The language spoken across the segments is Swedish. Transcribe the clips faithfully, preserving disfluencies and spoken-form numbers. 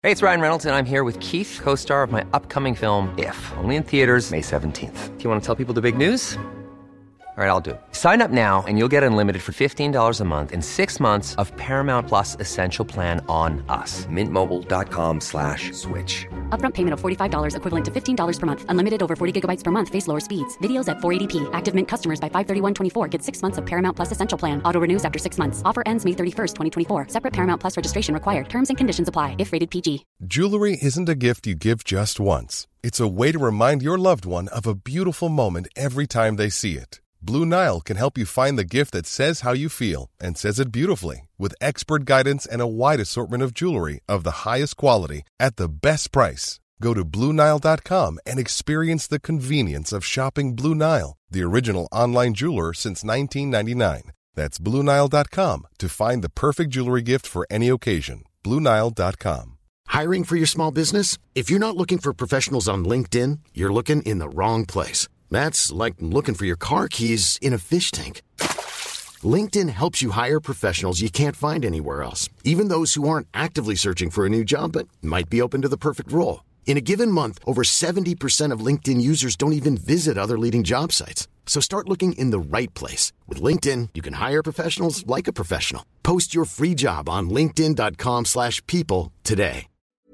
Hey, it's Ryan Reynolds, and I'm here with Keith, co-star of my upcoming film, If, only in theaters May seventeenth. Do you want to tell people the big news? All right, I'll do it. Sign up now and you'll get unlimited for fifteen dollars a month and six months of Paramount Plus Essential Plan on us. Mint Mobile dot com slash switch. Upfront payment of forty-five dollars equivalent to fifteen dollars per month. Unlimited over forty gigabytes per month. Face lower speeds. Videos at four eighty p. Active Mint customers by five thirty-one twenty-four get six months of Paramount Plus Essential Plan. Auto renews after six months. Offer ends May thirty-first, twenty twenty-four. Separate Paramount Plus registration required. Terms and conditions apply if rated P G. Jewelry isn't a gift you give just once. It's a way to remind your loved one of a beautiful moment every time they see it. Blue Nile can help you find the gift that says how you feel and says it beautifully, with expert guidance and a wide assortment of jewelry of the highest quality at the best price. Go to Blue Nile dot com and experience the convenience of shopping Blue Nile, the original online jeweler since nineteen ninety-nine. That's Blue Nile dot com to find the perfect jewelry gift for any occasion. Blue Nile dot com. Hiring for your small business? If you're not looking for professionals on LinkedIn, you're looking in the wrong place. That's like looking for your car keys in a fish tank. LinkedIn helps you hire professionals you can't find anywhere else, even those who aren't actively searching for a new job but might be open to the perfect role. In a given month, over seventy percent of LinkedIn users don't even visit other leading job sites. So start looking in the right place. With LinkedIn, you can hire professionals like a professional. Post your free job on linkedin dot com slash people today.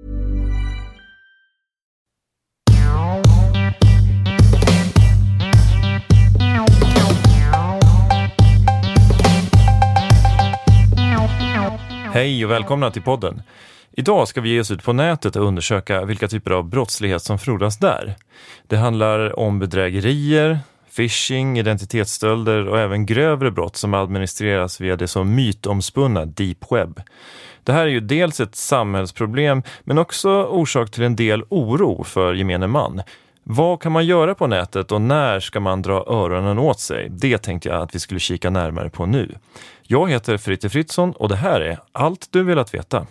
Hej och välkomna till podden. Idag ska vi ge oss ut på nätet och undersöka vilka typer av brottslighet som frodas där. Det handlar om bedrägerier, phishing, identitetsstölder och även grövre brott som administreras via det som mytomspunna deep web. Det här är ju dels ett samhällsproblem men också orsak till en del oro för gemene man. Vad kan man göra på nätet och när ska man dra öronen åt sig? Det tänkte jag att vi skulle kika närmare på nu. Jag heter Fritte Fritzson och det här är allt du velat veta.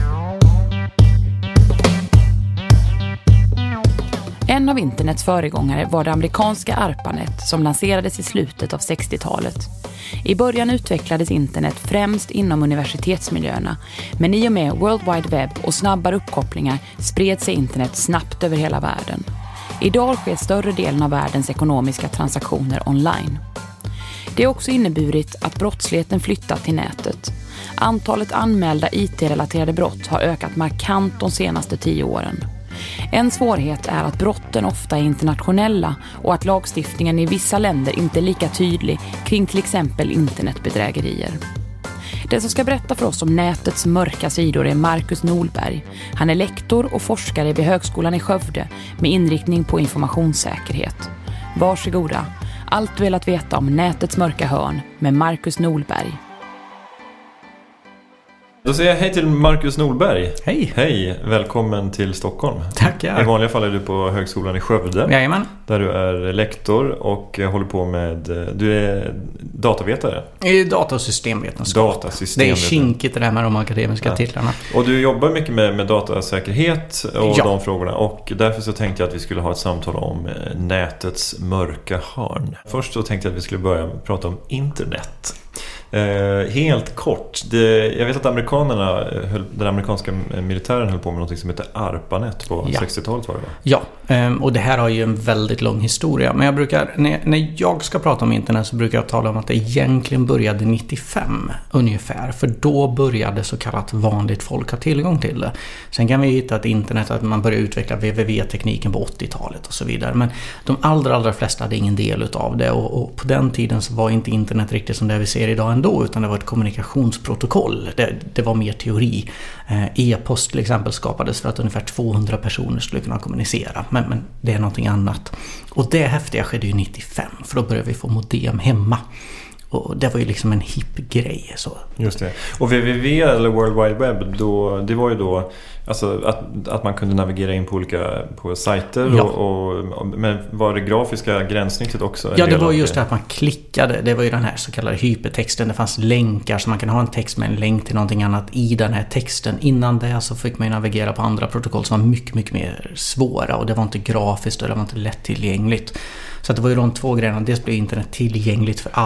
En av internets föregångare var det amerikanska ARPANET som lanserades i slutet av sextiotalet. I början utvecklades internet främst inom universitetsmiljöerna, men i och med World Wide Web och snabbare uppkopplingar spred sig internet snabbt över hela världen. Idag sker större delen av världens ekonomiska transaktioner online. Det har också inneburit att brottsligheten flyttat till nätet. Antalet anmälda I T-relaterade brott har ökat markant de senaste tio åren. En svårighet är att brotten ofta är internationella och att lagstiftningen i vissa länder inte är lika tydlig kring till exempel internetbedrägerier. Den som ska berätta för oss om nätets mörka sidor är Marcus Nolberg. Han är lektor och forskare vid Högskolan i Skövde med inriktning på informationssäkerhet. Varsågoda. Allt du velat veta om nätets mörka hörn med Marcus Nolberg. Då säger jag hej till Marcus Nolberg. Hej. Hej, välkommen till Stockholm. Tackar. I vanliga fall är du på Högskolan i Skövde. Jajamän. Där du är lektor och håller på med, du är datavetare. I datasystemvetenskap. Datasystemvetenskap. Det är kinkigt det där med de akademiska ja. titlarna. Och du jobbar mycket med, med datasäkerhet och ja. de frågorna. Och därför så tänkte jag att vi skulle ha ett samtal om nätets mörka hörn. Först så tänkte jag att vi skulle börja prata om internet. Eh, helt kort, det, jag vet att amerikanerna höll, den amerikanska militären höll på med något som heter ARPANET på ja. sextiotalet var det va? Ja, och det här har ju en väldigt lång historia. Men jag brukar, när, när jag ska prata om internet så brukar jag tala om att det egentligen började nittiofem ungefär. För då började så kallat vanligt folk ha tillgång till det. Sen kan vi hitta att internet, att man började utveckla W W W-tekniken på åttiotalet och så vidare. Men de allra, allra flesta hade ingen del utav det. Och, och på den tiden så var inte internet riktigt som det vi ser idag ändå, utan det var ett kommunikationsprotokoll. Det, det var mer teori. E-post till exempel skapades för att ungefär tvåhundra personer skulle kunna kommunicera. Men, men det är någonting annat. Och det häftiga skedde ju nittiofem, för då började vi få modem hemma. Och det var ju liksom en hipp grej så. Just det. Och W W W eller World Wide Web då, det var ju då alltså att, att man kunde navigera in på olika på sajter ja. och, och men var det grafiska gränssnittet också? Ja, det var just det att man klickade. Det var ju den här så kallade hypertexten. Det fanns länkar så man kan ha en text med en länk till någonting annat i den här texten. Innan det så fick man ju navigera på andra protokoll som var mycket, mycket mer svåra, och det var inte grafiskt och det var inte lättillgängligt. Så att det var ju de två grejerna. Dels blev internet tillgängligt för alla och dels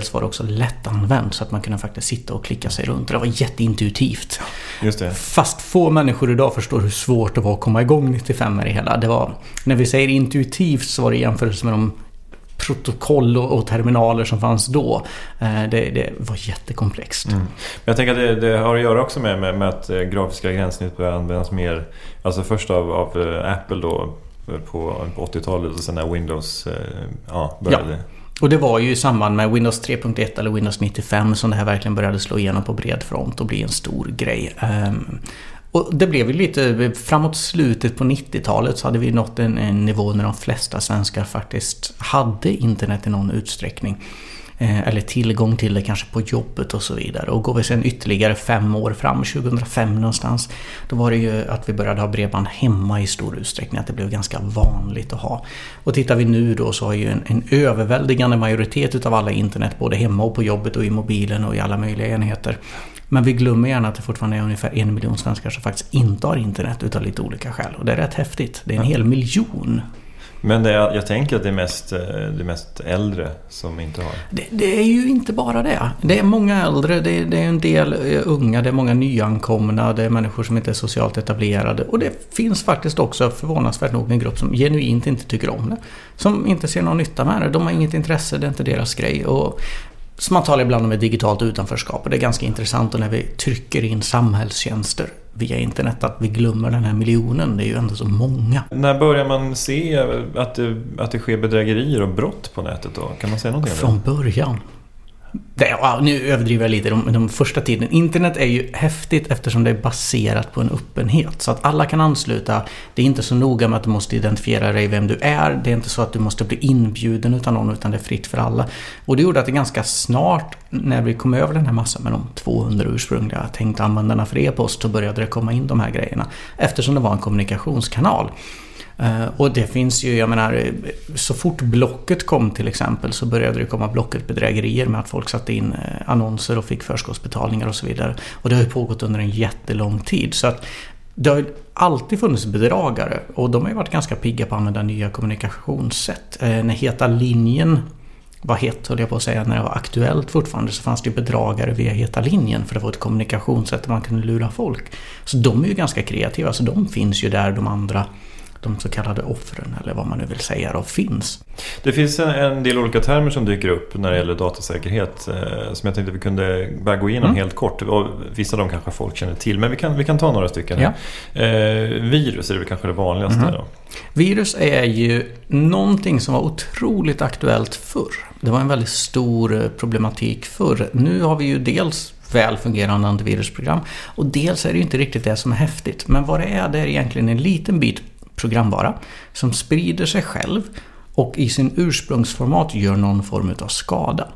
dels var det också lättanvänt så att man kunde faktiskt sitta och klicka sig runt. Det var jätteintuitivt. Just det. Fast få människor idag förstår hur svårt det var att komma igång nittiofem med det hela. Det var, när vi säger intuitivt så var det jämfört med de protokoll och, och terminaler som fanns då. Eh, det, det var jättekomplext. Mm. Jag tänker att det, det har att göra också med, med, med att grafiska gränssnitt börjar användas mer, alltså först av, av Apple då på, på åttiotalet och sen när Windows eh, ja, började. Ja. Och det var ju i samband med Windows tre punkt ett eller Windows nittiofem som det här verkligen började slå igenom på bred front och bli en stor grej. Um, och det blev ju lite, framåt slutet på nittiotalet så hade vi nått en, en nivå när de flesta svenskar faktiskt hade internet i någon utsträckning. Eh, eller tillgång till det kanske på jobbet och så vidare. Och går vi sen ytterligare fem år fram, tjugohundrafem någonstans, då var det ju att vi började ha bredband hemma i stor utsträckning, att det blev ganska vanligt att ha. Och tittar vi nu då så har ju en, en överväldigande majoritet av alla internet både hemma och på jobbet och i mobilen och i alla möjliga enheter. Men vi glömmer gärna att det fortfarande är ungefär en miljon svenskar som faktiskt inte har internet utav lite olika skäl. Och det är rätt häftigt. Det är en hel miljon. Men det är, jag tänker att det är mest, det är mest äldre som inte har. Det, det är ju inte bara det. Det är många äldre, det är, det är en del unga, det är många nyankomna, det är människor som inte är socialt etablerade. Och det finns faktiskt också förvånansvärt nog en grupp som genuint inte tycker om det. Som inte ser någon nytta med det. De har inget intresse, det är inte deras grej. Och så man talar ibland om ett digitalt utanförskap och det är ganska intressant och när vi trycker in samhällstjänster via internet att vi glömmer den här miljonen. Det är ju ändå så många. När börjar man se att det, att det sker bedrägerier och brott på nätet då? Kan man säga någonting om det? Från början. Det, ja, nu överdriver jag lite de, de första tiden. Internet är ju häftigt eftersom det är baserat på en öppenhet. Så att alla kan ansluta. Det är inte så noga med att du måste identifiera dig vem du är. Det är inte så att du måste bli inbjuden utan någon, utan det är fritt för alla. Och det gjorde att det ganska snart, när vi kom över den här massan med de tvåhundra ursprungliga tänkta användarna för e-post, så började det komma in de här grejerna. Eftersom det var en kommunikationskanal. Uh, och det finns ju, jag menar, så fort blocket kom till exempel så började det komma blocketbedrägerier med att folk satte in uh, annonser och fick förskottsbetalningar och så vidare. Och det har ju pågått under en jättelång tid. Så att det har alltid funnits bedragare och de har ju varit ganska pigga på att använda nya kommunikationssätt. Uh, när heta linjen var het, höll jag på att säga, när det var aktuellt fortfarande, så fanns det ju bedragare via heta linjen för det var ett kommunikationssätt där man kunde lura folk. Så de är ju ganska kreativa, så de finns ju där de andra, de så kallade offren eller vad man nu vill säga då, finns. Det finns en, en del olika termer som dyker upp när det gäller datasäkerhet eh, som jag tänkte vi kunde bara gå igenom mm. helt kort. Och vissa av dem kanske folk känner till, men vi kan, vi kan ta några stycken. Ja. Eh, virus är det kanske det vanligaste mm. då. Virus är ju någonting som var otroligt aktuellt förr. Det var en väldigt stor problematik förr. Nu har vi ju dels väl fungerande antivirusprogram och dels är det ju inte riktigt det som är häftigt. Men vad det är, det är egentligen en liten bit programvara som sprider sig själv och i sin ursprungsformat gör någon form av skada.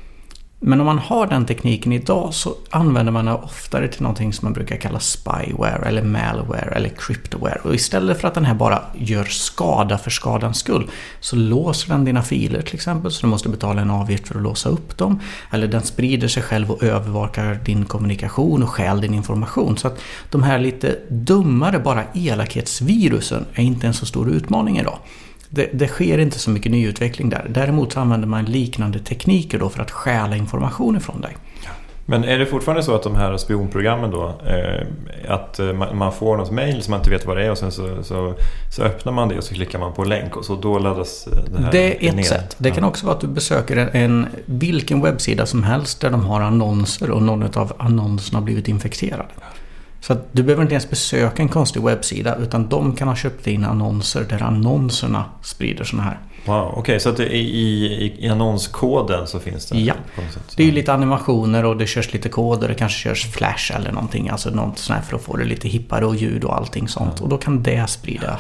Men om man har den tekniken idag så använder man den oftare till någonting som man brukar kalla spyware eller malware eller cryptoware. Och istället för att den här bara gör skada för skadans skull så låser den dina filer till exempel, så du måste betala en avgift för att låsa upp dem. Eller den sprider sig själv och övervakar din kommunikation och stjäl din information. Så att de här lite dummare bara elakhetsvirusen är inte en så stor utmaning idag. Det, det sker inte så mycket nyutveckling där. Däremot så använder man liknande tekniker då för att stjäla information ifrån dig. Men är det fortfarande så att de här spionprogrammen då, eh, att man, man får något mejl som man inte vet vad det är och sen så, så, så öppnar man det och så klickar man på länk och så då laddas det här. Det är ett ner. sätt. Det kan också vara att du besöker en, en vilken webbsida som helst där de har annonser och någon av annonserna har blivit infekterad. Så att du behöver inte ens besöka en konstig webbsida utan de kan ha köpt in annonser där annonserna sprider såna här. Wow, okej, okay, så att i, i, i annonskoden så finns det? Ja, det är ju lite animationer och det körs lite koder, det kanske körs flash eller någonting, alltså något sånt här för att få det lite hippare och ljud och allting sånt. Ja. Och då kan det sprida.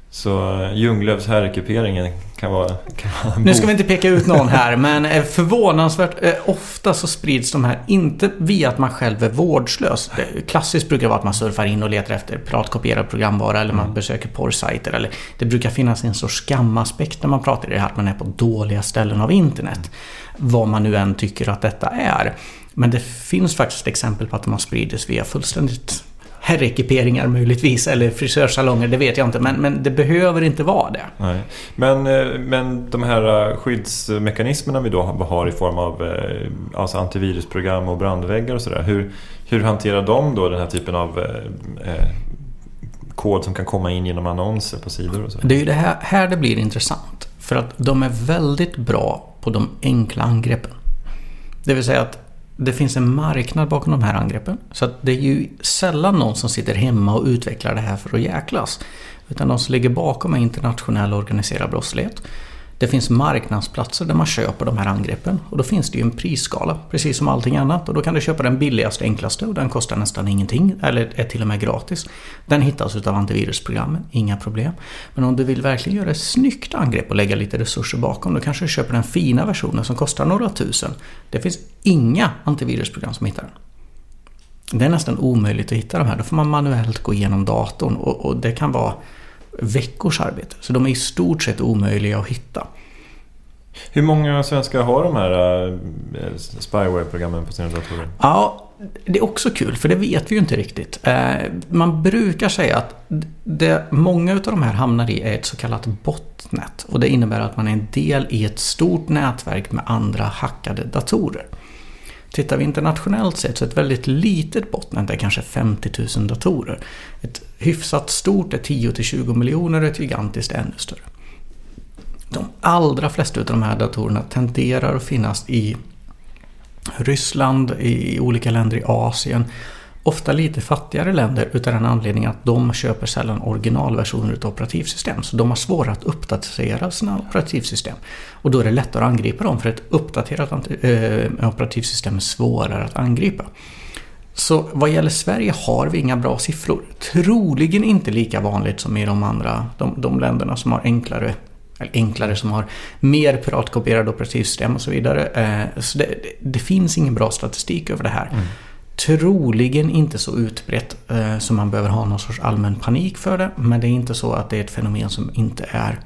Så Ljunglövs herrekuperingen kan vara, kan vara nu ska vi inte peka ut någon här, men förvånansvärt ofta så sprids de här inte via att man själv är vårdslös. Klassiskt brukar det vara att man surfar in och letar efter piratkopierad programvara eller man mm. besöker porrsajter, eller det brukar finnas en sorts skamaspekt när man pratar i det här, att man är på dåliga ställen av internet. Mm. Vad man nu än tycker att detta är. Men det finns faktiskt exempel på att man sprids via fullständigt herrekiperingar möjligtvis, eller frisörsalonger, det vet jag inte, men, men det behöver inte vara det. Nej. Men, men de här skyddsmekanismerna vi då har i form av alltså antivirusprogram och brandväggar och sådär, hur, hur hanterar de då den här typen av eh, kod som kan komma in genom annonser på sidor och så? Det är ju det här, här det blir intressant, för att de är väldigt bra på de enkla angreppen. Det vill säga att det finns en marknad bakom de här angreppen. Så att det är ju sällan någon som sitter hemma och utvecklar det här för att jäklas. Utan de som ligger bakom är internationell organiserad brottslighet. Det finns marknadsplatser där man köper de här angreppen. Och då finns det ju en prisskala, precis som allting annat. Och då kan du köpa den billigaste, enklaste, och den kostar nästan ingenting. Eller är till och med gratis. Den hittas utav antivirusprogrammen, inga problem. Men om du vill verkligen göra ett snyggt angrepp och lägga lite resurser bakom, då kanske du köper den fina versionen som kostar några tusen. Det finns inga antivirusprogram som hittar den. Det är nästan omöjligt att hitta de här. Då får man manuellt gå igenom datorn, och, och det kan vara veckors arbete. Så de är i stort sett omöjliga att hitta. Hur många svenskar har de här uh, spyware-programmen på sina datorer? Ja, det är också kul, för det vet vi ju inte riktigt. Eh, man brukar säga att det, många av de här hamnar i är ett så kallat botnet. Och det innebär att man är en del i ett stort nätverk med andra hackade datorer. Tittar vi internationellt sett så är ett väldigt litet botnet är kanske femtio tusen datorer. Ett hyfsat stort är tio till tjugo miljoner, ett gigantiskt ännu större. De allra flesta av de här datorerna tenderar att finnas i Ryssland, i olika länder i Asien. Ofta lite fattigare länder, utan den anledningen att de köper sällan originalversioner av operativsystem. Så de har svårt att uppdatera sina operativsystem. Och då är det lättare att angripa dem, för ett uppdaterat äh, operativsystem är svårare att angripa. Så vad gäller Sverige har vi inga bra siffror. Troligen inte lika vanligt som i de andra de, de länderna som har enklare eller enklare som har mer piratkopierade operativsystem och så vidare. Eh, så det, det, det finns ingen bra statistik över det här. Mm. Troligen inte så utbrett eh, som man behöver ha någon sorts allmän panik för det. Men det är inte så att det är ett fenomen som inte är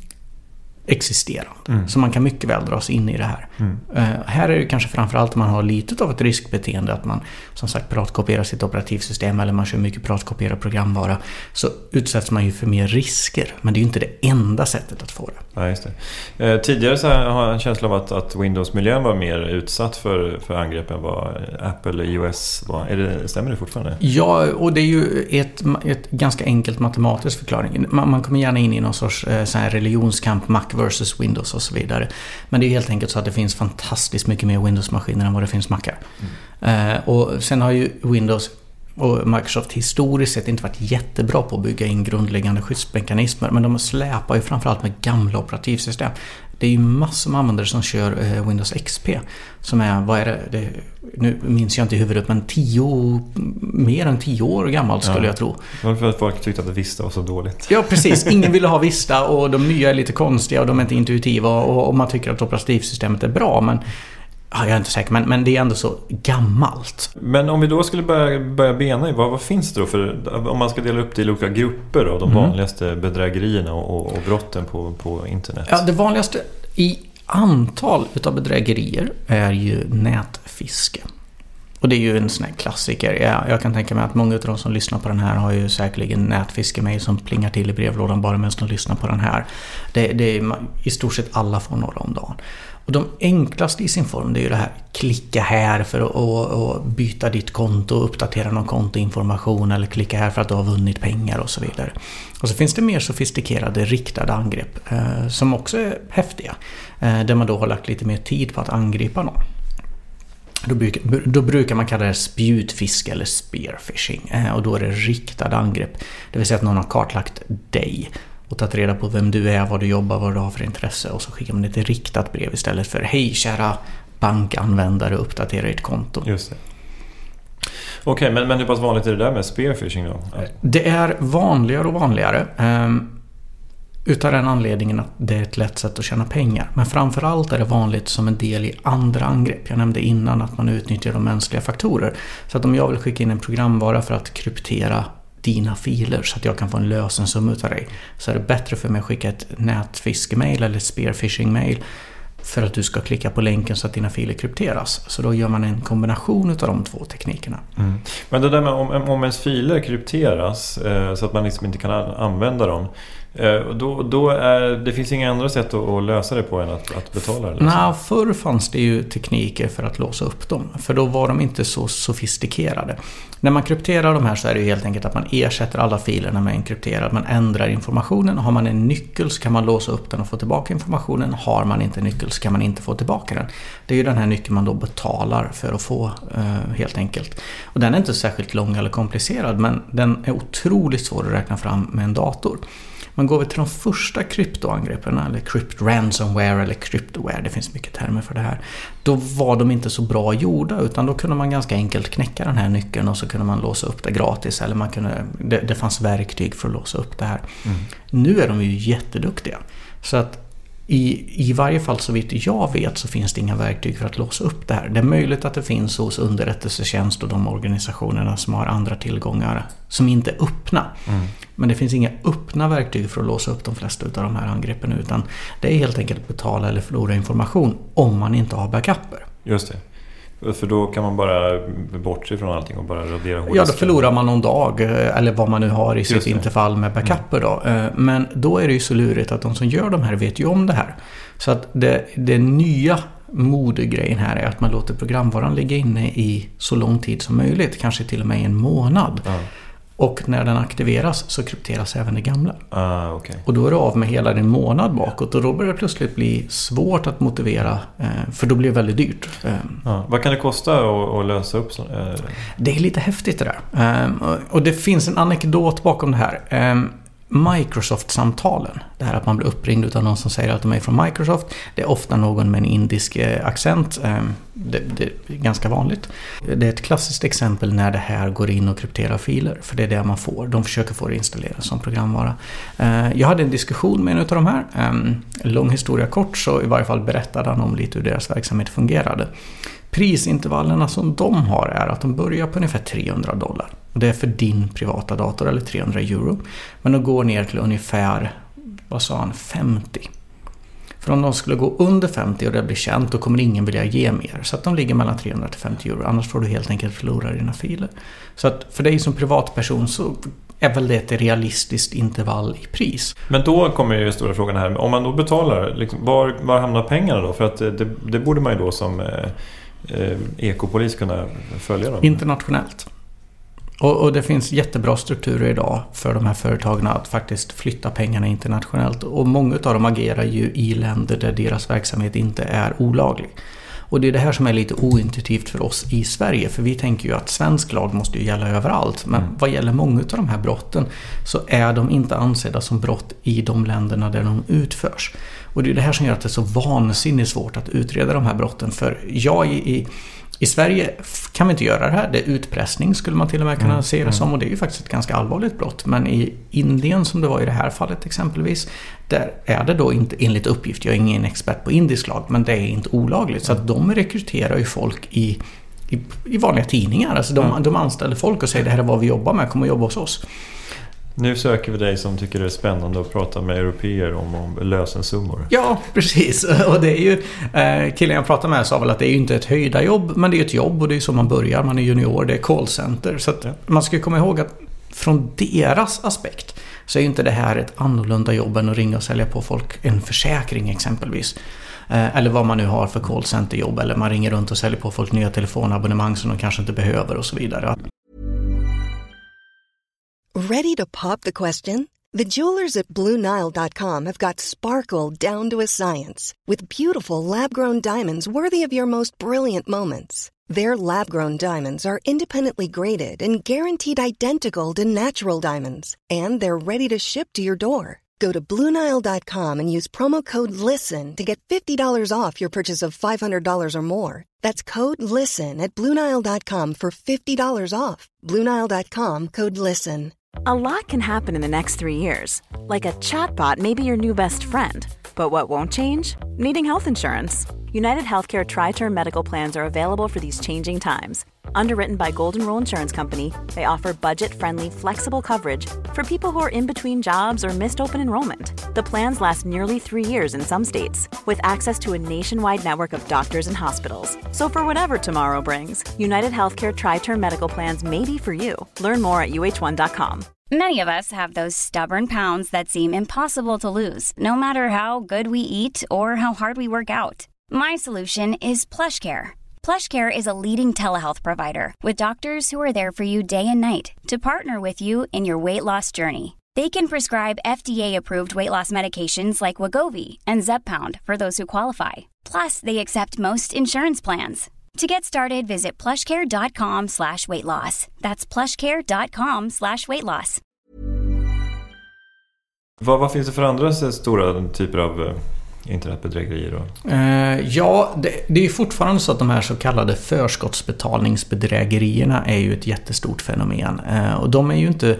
existerande. Mm. Så man kan mycket väl dra sig in i det här. Mm. Uh, här är det kanske framförallt om man har lite av ett riskbeteende, att man som sagt piratkopierar sitt operativsystem eller man kör mycket piratkopierad programvara, så utsätts man ju för mer risker. Men det är ju inte det enda sättet att få det. Ja, just det. Eh, tidigare så har jag en känsla av att, att Windows-miljön var mer utsatt för, för angrepp än vad Apple iOS var. Är det, stämmer det fortfarande? Ja, och det är ju ett, ett ganska enkelt matematisk förklaring. Man, man kommer gärna in i någon sorts eh, så här religionskamp, Mac versus Windows och så vidare. Men det är helt enkelt så att det finns fantastiskt mycket mer Windows-maskiner än vad det finns Macar. Mm. Eh, och sen har ju Windows och Microsoft historiskt sett inte varit jättebra på att bygga in grundläggande skyddsmekanismer, men de släpar ju framförallt med gamla operativsystem. Det är ju massor med användare som kör eh, Windows X P som är, vad är det, det nu minns jag inte i huvudet, men tio, mer än tio år gammalt skulle ja. jag tro. Det var för att folk tyckte att Vista var så dåligt. Ja, precis. Ingen ville ha Vista, och de nya är lite konstiga och de är inte intuitiva, och, och man tycker att operativsystemet är bra, men ja, jag är inte säker, men, men det är ändå så gammalt. Men om vi då skulle börja, börja bena i, vad, vad finns det då för, om man ska dela upp det i olika grupper av de mm. vanligaste bedrägerierna och, och brotten på, på internet? Ja, det vanligaste i antal utav bedrägerier är ju nätfiske. Och det är ju en sån här klassiker. Jag, jag kan tänka mig att många av de som lyssnar på den här har ju säkerligen nätfiske-mail som plingar till i brevlådan bara medan de lyssnar på den här. Det, det är, i stort sett alla får några om dagen. Och de enklaste i sin form, det är ju det här: klicka här för att och, och byta ditt konto, uppdatera någon kontoinformation, eller klicka här för att du har vunnit pengar och så vidare. Och så finns det mer sofistikerade riktade angrepp eh, som också är häftiga, eh, där man då har lagt lite mer tid på att angripa någon. Då brukar, då brukar man kalla det spjutfiske eller spearfishing, eh, och då är det riktade angrepp. Det vill säga att någon har kartlagt dig och tagit reda på vem du är, vad du jobbar, vad du har för intresse, och så skickar man ett riktat brev istället för: hej kära bankanvändare, uppdatera ert konto. Just det. Okej, okay, men, men hur pass vanligt är det där med spearfishing då? Det är vanligare och vanligare, um, utav den anledningen att det är ett lätt sätt att tjäna pengar. Men framförallt är det vanligt som en del i andra angrepp. Jag nämnde innan att man utnyttjar de mänskliga faktorer. Så att om jag vill skicka in en programvara för att kryptera dina filer så att jag kan få en lösensumma utav dig, så är det bättre för mig att skicka ett nätfiske-mail eller spearfishing-mail för att du ska klicka på länken så att dina filer krypteras. Så då gör man en kombination av de två teknikerna. Mm. Men det där med om, om ens filer krypteras eh, så att man liksom inte kan använda dem, eh, då, då är, det finns inga andra sätt att, att lösa det på än att, att betala det? Nej, förr fanns det ju tekniker för att låsa upp dem. För då var de inte så sofistikerade. När man krypterar de här så är det ju helt enkelt att man ersätter alla filerna med en krypterad. Man ändrar informationen. Har man en nyckel så kan man låsa upp den och få tillbaka informationen. Har man inte en nyckel så kan man inte få tillbaka den. Det är ju den här nyckeln man då betalar för att få, eh, helt enkelt. Och den är inte särskilt lång eller komplicerad, men den är otroligt svår att räkna fram med en dator. Man går vi till de första kryptoangreppen, eller crypt ransomware eller cryptoware, det finns mycket termer för det här. Då var de inte så bra gjorda, utan då kunde man ganska enkelt knäcka den här nyckeln och så kunde man låsa upp det gratis, eller man kunde, det, det fanns verktyg för att låsa upp det här. Mm. Nu är de ju jätteduktiga. Så att I, I varje fall så vitt jag vet så finns det inga verktyg för att låsa upp det här. Det är möjligt att det finns hos underrättelsetjänst och de organisationerna som har andra tillgångar som inte är öppna. Mm. Men det finns inga öppna verktyg för att låsa upp de flesta av de här angreppen, utan det är helt enkelt betala eller förlora information om man inte har backuper. Just det. För då kan man bara bortse från allting och bara radera hårdisken. Ja, då förlorar man någon dag eller vad man nu har i sitt intervall med backuper då. Men då är det ju så lurigt att de som gör de här vet ju om det här. Så att det, det nya modegrejen här är att man låter programvaran ligga inne i så lång tid som möjligt, kanske till och med en månad. Ja. Och när den aktiveras så krypteras även det gamla. Ah, okay. Och då är det av med hela din månad bakåt. Och då börjar det plötsligt bli svårt att motivera. För då blir det väldigt dyrt. Ah, vad kan det kosta att, att lösa upp så? Det är lite häftigt det där. Och det finns en anekdot bakom det här. Microsoft-samtalen. Det här att man blir uppringd av någon som säger att de är från Microsoft. Det är ofta någon med en indisk accent. Det, det är ganska vanligt. Det är ett klassiskt exempel när det här går in och krypterar filer. För det är det man får. De försöker få det installerat som programvara. Jag hade en diskussion med en av de här. Lång historia kort, så i varje fall berättade han om lite hur deras verksamhet fungerade. Prisintervallerna som de har är att de börjar på ungefär trehundra dollar. Och det är för din privata dator, eller trehundra euro. Men de går ner till ungefär, vad sa han, femtio. För om de skulle gå under femtio och det blir känt, då kommer ingen vilja ge mer. Så att de ligger mellan trehundra till femtio euro. Annars får du helt enkelt förlora dina filer. Så att för dig som privatperson så är väl det ett realistiskt intervall i pris. Men då kommer ju stora frågan här. Om man då betalar, liksom, var, var hamnar pengarna då? För att det, det borde man ju då som eh, ekopolis kunna följa dem. Internationellt. Och, och det finns jättebra strukturer idag för de här företagen att faktiskt flytta pengarna internationellt. Och många av dem agerar ju i länder där deras verksamhet inte är olaglig. Och det är det här som är lite ointuitivt för oss i Sverige. För vi tänker ju att svensk lag måste ju gälla överallt. Men mm. vad gäller många av de här brotten så är de inte ansedda som brott i de länderna där de utförs. Och det är det här som gör att det är så vansinnigt svårt att utreda de här brotten. För jag i... i I Sverige kan vi inte göra det här. Det är utpressning skulle man till och med kunna mm, se det som. Och det är ju faktiskt ett ganska allvarligt brott. Men i Indien, som det var i det här fallet exempelvis, där är det då inte, enligt uppgift, jag är ingen expert på indisk lag, men det är inte olagligt. Så att de rekryterar ju folk i, i, i vanliga tidningar. Alltså de, mm. de anställer folk och säger det här är vad vi jobbar med, kom och jobba hos oss. Nu söker vi dig som tycker det är spännande att prata med europeer om, om lösensummor. Ja, precis. Och det är ju, eh, killen jag pratade med sa väl att det är ju inte ett höjda jobb, men det är ett jobb och det är så man börjar. Man är junior, det är callcenter. Så att ja. Man ska komma ihåg att från deras aspekt så är ju inte det här ett annorlunda jobb än att ringa och sälja på folk en försäkring exempelvis. Eh, eller vad man nu har för callcenterjobb. Eller man ringer runt och säljer på folk nya telefonabonnemang som de kanske inte behöver och så vidare. Ready to pop the question? The jewelers at Blue Nile dot com have got sparkle down to a science with beautiful lab-grown diamonds worthy of your most brilliant moments. Their lab-grown diamonds are independently graded and guaranteed identical to natural diamonds, and they're ready to ship to your door. Go to Blue Nile dot com and use promo code LISTEN to get fifty dollars off your purchase of five hundred dollars or more. That's code LISTEN at Blue Nile dot com for fifty dollars off. Blue Nile dot com, code LISTEN. A lot can happen in the next three years. Like a chatbot may be your new best friend. But what won't change? Needing health insurance. United Healthcare Tri-Term Medical Plans are available for these changing times. Underwritten by Golden Rule Insurance Company, they offer budget-friendly, flexible coverage for people who are in between jobs or missed open enrollment. The plans last nearly three years in some states, with access to a nationwide network of doctors and hospitals. So for whatever tomorrow brings, United Healthcare Tri-Term Medical Plans may be for you. Learn more at U H one dot com. Many of us have those stubborn pounds that seem impossible to lose, no matter how good we eat or how hard we work out. My solution is PlushCare. PlushCare is a leading telehealth provider with doctors who are there for you day and night to partner with you in your weight loss journey. They can prescribe F D A-approved weight loss medications like Wegovy and Zepbound for those who qualify. Plus, they accept most insurance plans. To get started, visit plushcare.com slash weight loss. That's plushcare.com slash weight loss. Vad, vad finns det för andra stora typer av uh, internetbedrägerier då? Uh, ja, det, det är fortfarande så att de här så kallade förskottsbetalningsbedrägerierna är ju ett jättestort fenomen. Uh, och de är ju inte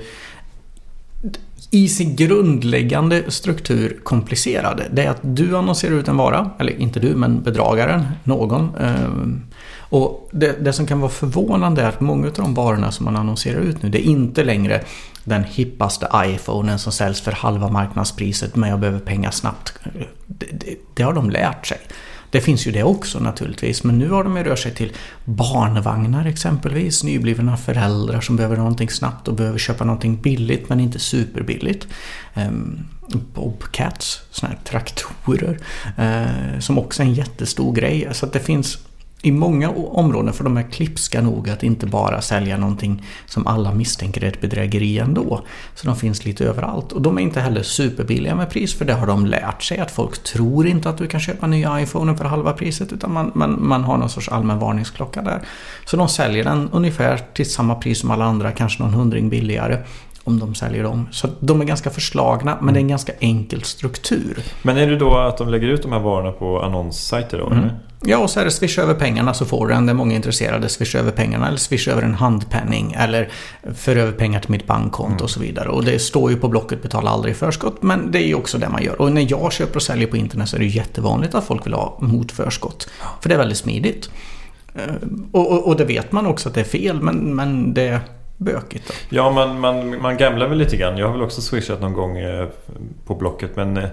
i sin grundläggande struktur komplicerade. Det är att du annonserar ut en vara, eller inte du men bedragaren, någon. Uh, Och det, det som kan vara förvånande är att många av de varorna som man annonserar ut nu, det är inte längre den hippaste iPhonen som säljs för halva marknadspriset men jag behöver pengar snabbt. Det, det, det har de lärt sig. Det finns ju det också naturligtvis, men nu har de ju rört sig till barnvagnar exempelvis, nyblivna föräldrar som behöver någonting snabbt och behöver köpa någonting billigt men inte superbilligt. Um, Bobcats, såna här traktorer, uh, som också är en jättestor grej. Så att det finns i många områden, för de är klipska nog att inte bara sälja någonting som alla misstänker är ett bedrägeri ändå. Så de finns lite överallt. Och de är inte heller superbilliga med pris, för det har de lärt sig att folk tror inte att du kan köpa nya iPhone för halva priset, utan man, man, man har någon sorts allmän varningsklocka där. Så de säljer den ungefär till samma pris som alla andra, kanske någon hundring billigare om de säljer dem. Så de är ganska förslagna, men det är en ganska enkel struktur. Men är det då att de lägger ut de här varorna på annonssajter då? Mm. Ja, och så är det swish över pengarna så får du den. Det är många intresserade. Swish över pengarna eller swish över en handpenning eller för över pengar till mitt bankkonto mm. och så vidare. Och det står ju på Blocket betala aldrig i förskott, men det är ju också det man gör. Och när jag köper och säljer på internet så är det jättevanligt att folk vill ha mot förskott. För det är väldigt smidigt. Och, och, och det vet man också att det är fel, men, men det är bökigt då. Ja, man, man, man gamlar väl lite grann. Jag har väl också swishat någon gång eh, på Blocket, men eh,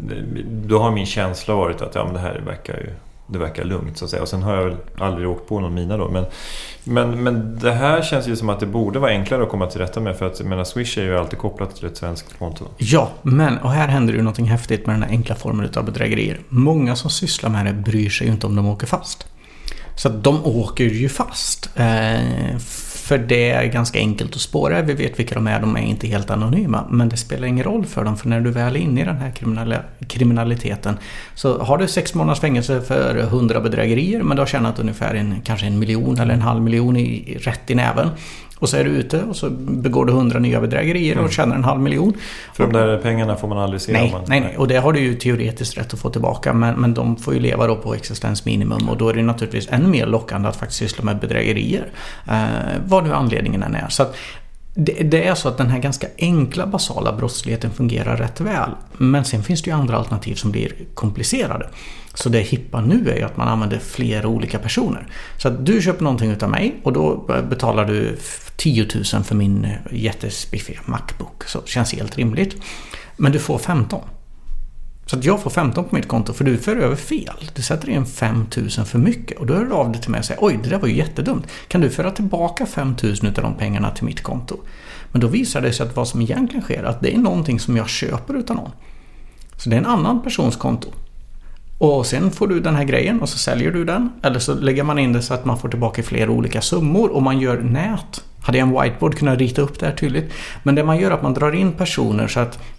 då har min känsla varit att ja, men det här verkar ju det verkar lugnt så att säga. Och sen har jag väl aldrig åkt på någon mina då. Men, men, men det här känns ju som att det borde vara enklare att komma till rätta med. För att menar, Swish är ju alltid kopplat till ett svenskt konto. Ja, men och här händer ju någonting häftigt med den här enkla formen av bedrägerier. Många som sysslar med det bryr sig ju inte om de åker fast. Så att de åker ju fast. Eh, för det är ganska enkelt att spåra. Vi vet vilka de är, de är inte helt anonyma. Men det spelar ingen roll för dem. För när du väl är inne i den här kriminal- kriminaliteten så har du sex månaders fängelse för hundra bedrägerier. Men du har tjänat ungefär en, kanske en miljon eller en halv miljon i, rätt i näven. Och så är du ute och så begår du hundra nya bedrägerier mm. och tjänar en halv miljon. För de där pengarna får man aldrig se. Nej, man... nej, nej. Och det har du ju teoretiskt rätt att få tillbaka. Men, men de får ju leva då på existensminimum. Och då är det naturligtvis ännu mer lockande att faktiskt syssla med bedrägerier. Eh, vad nu anledningen än är. Så att det, det är så att den här ganska enkla basala brottsligheten fungerar rätt väl. Men sen finns det ju andra alternativ som blir komplicerade. Så det hippa nu är ju att man använder flera olika personer. Så att du köper någonting utav mig och då betalar du tio tusen för min jättespiffiga MacBook. Så det känns helt rimligt. Men du får femton. Så att jag får femton på mitt konto för du för över fel. Du sätter in fem tusen för mycket och då hör du av dig till mig och säger oj, det där var ju jättedumt. Kan du föra tillbaka fem tusen utav de pengarna till mitt konto? Men då visar det sig att vad som egentligen sker att det är någonting som jag köper utan någon. Så det är en annan persons konto. Och sen får du den här grejen och så säljer du den. Eller så lägger man in det så att man får tillbaka flera olika summor. Och man gör nät. Hade jag en whiteboard kunnat rita upp det här tydligt. Men det man gör är att man drar in personer så att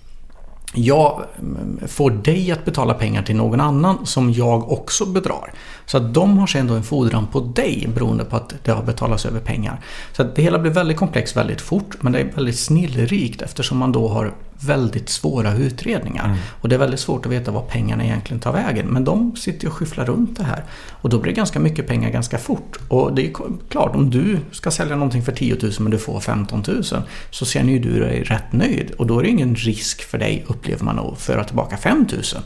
jag får dig att betala pengar till någon annan som jag också bedrar. Så att de har sen då en fordran på dig beroende på att det har betalats över pengar. Så att det hela blir väldigt komplext väldigt fort, men det är väldigt snillrikt eftersom man då har väldigt svåra utredningar. Mm. Och det är väldigt svårt att veta vad pengarna egentligen tar vägen. Men de sitter och skyfflar runt det här. Och då blir det ganska mycket pengar ganska fort. Och det är klart, om du ska sälja någonting för tio tusen men du får femton tusen så känner ju du dig rätt nöjd. Och då är det ingen risk för dig, upplever man, att föra tillbaka fem tusen.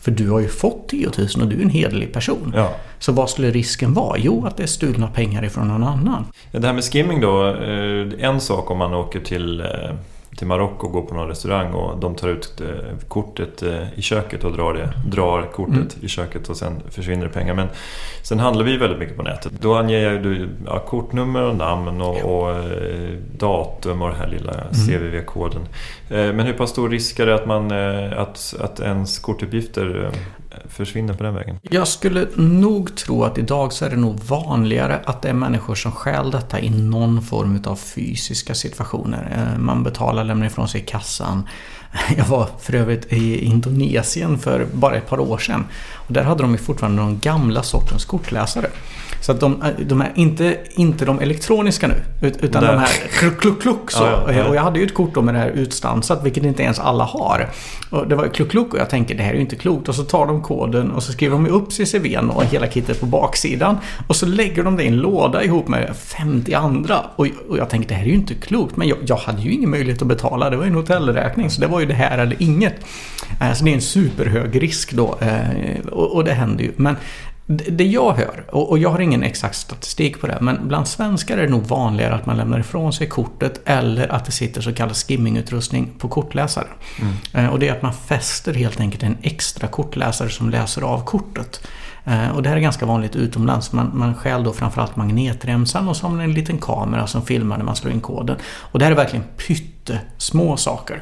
För du har ju fått tio tusen och du är en hederlig person. Ja. Så vad skulle risken vara? Jo, att det är stulna pengar ifrån någon annan. Det här med skimming då, en sak om man åker till, till Marocko och går på någon restaurang och de tar ut kortet i köket och drar, det, drar kortet mm. i köket och sen försvinner det pengar. Men sen handlar vi väldigt mycket på nätet. Då anger du ja, kortnummer och namn och, och datum och det här lilla mm. C V V-koden. Men hur pass stor risk är det att, man, att, att ens kortuppgifter försvinner på den vägen? Jag skulle nog tro att idag så är det nog vanligare att det är människor som stjäl detta i någon form av fysiska situationer. Man betalar, lämnar ifrån sig kassan. Jag var för övrigt i Indonesien för bara ett par år sedan. Och där hade de ju fortfarande de gamla sortens kortläsare. Så att de, de är inte, inte de elektroniska nu, utan Nej. de här kluck, kluck, kluck så. Ja, ja, ja. Och jag hade ju ett kort med det här utstansat, vilket inte ens alla har. Och det var kluck, kluck och jag tänkte, det här är ju inte klokt. Och så tar de koden och så skriver de upp C C V:n och hela kittet på baksidan. Och så lägger de det i en låda ihop med femtio andra. Och, och jag tänkte, det här är ju inte klokt. Men jag, jag hade ju ingen möjlighet att betala. Det var ju en hotellräkning, så det var ju det här eller inget. Så det är en superhög risk då. Och, och det händer ju. Men det jag hör, och jag har ingen exakt statistik på det, men bland svenskar är det nog vanligare att man lämnar ifrån sig kortet eller att det sitter så kallad skimmingutrustning på kortläsare. Mm. Och det är att man fäster helt enkelt en extra kortläsare som läser av kortet. Och det här är ganska vanligt utomlands. Man, man stjäl då framförallt magnetremsan och så har man en liten kamera som filmar när man slår in koden. Och det här är verkligen pyttesmå saker.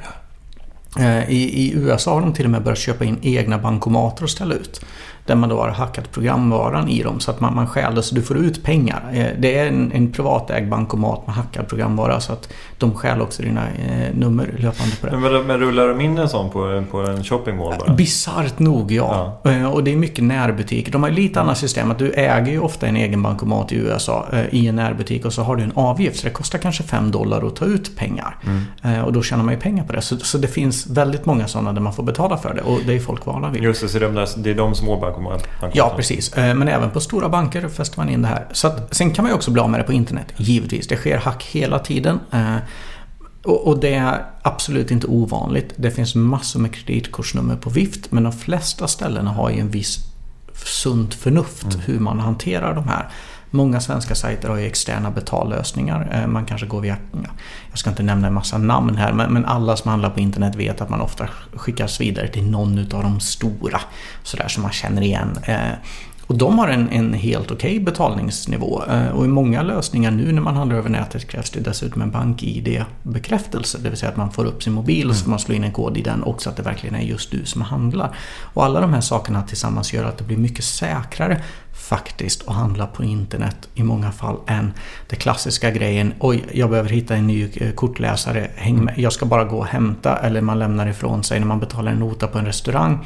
I, I U S A har de till och med börjat köpa in egna bankomater och ställa ut. Där man då har hackat programvaran i dem så att man, man stjäl det så du får ut pengar. Det är en, en privatägd bankomat med hackad programvara så att de stjäl också dina eh, nummer löpande på det. Men, men rullar de in en sån på, på en shoppingmall bara? Bizarrt nog, ja. ja. Och det är mycket närbutiker. De har lite annat system att du äger ju ofta en egen bankomat i U S A eh, i en närbutik och så har du en avgift så det kostar kanske fem dollar att ta ut pengar. Mm. Eh, och då tjänar man ju pengar på det. Så, så det finns väldigt många sådana där man får betala för det och det är folk vana vid. Just det, så de där, det är de små bankomater. Ja, precis. Men även på stora banker fäster man in det här. Så att, sen kan man ju också bli av med det på internet. Givetvis. Det sker hack hela tiden. Och, och det är absolut inte ovanligt. Det finns massor med kreditkortsnummer på vift. Men de flesta ställena har ju en viss sunt förnuft mm. hur man hanterar de här. Många svenska sajter har ju externa betallösningar. Man kanske går via, jag ska inte nämna en massa namn här, men, men alla som handlar på internet vet att man ofta skickas vidare till någon av de stora, sådär som man känner igen. Och de har en, en helt okej betalningsnivå. Och i många lösningar nu när man handlar över nätet krävs det dessutom en bank-I D-bekräftelse. Det vill säga att man får upp sin mobil och så man slår in en kod i den också att det verkligen är just du som handlar. Och alla de här sakerna tillsammans gör att det blir mycket säkrare faktiskt att handla på internet i många fall än det klassiska grejen. Oj, jag behöver hitta en ny kortläsare. Häng med. Jag ska bara gå och hämta eller man lämnar ifrån sig när man betalar en nota på en restaurang.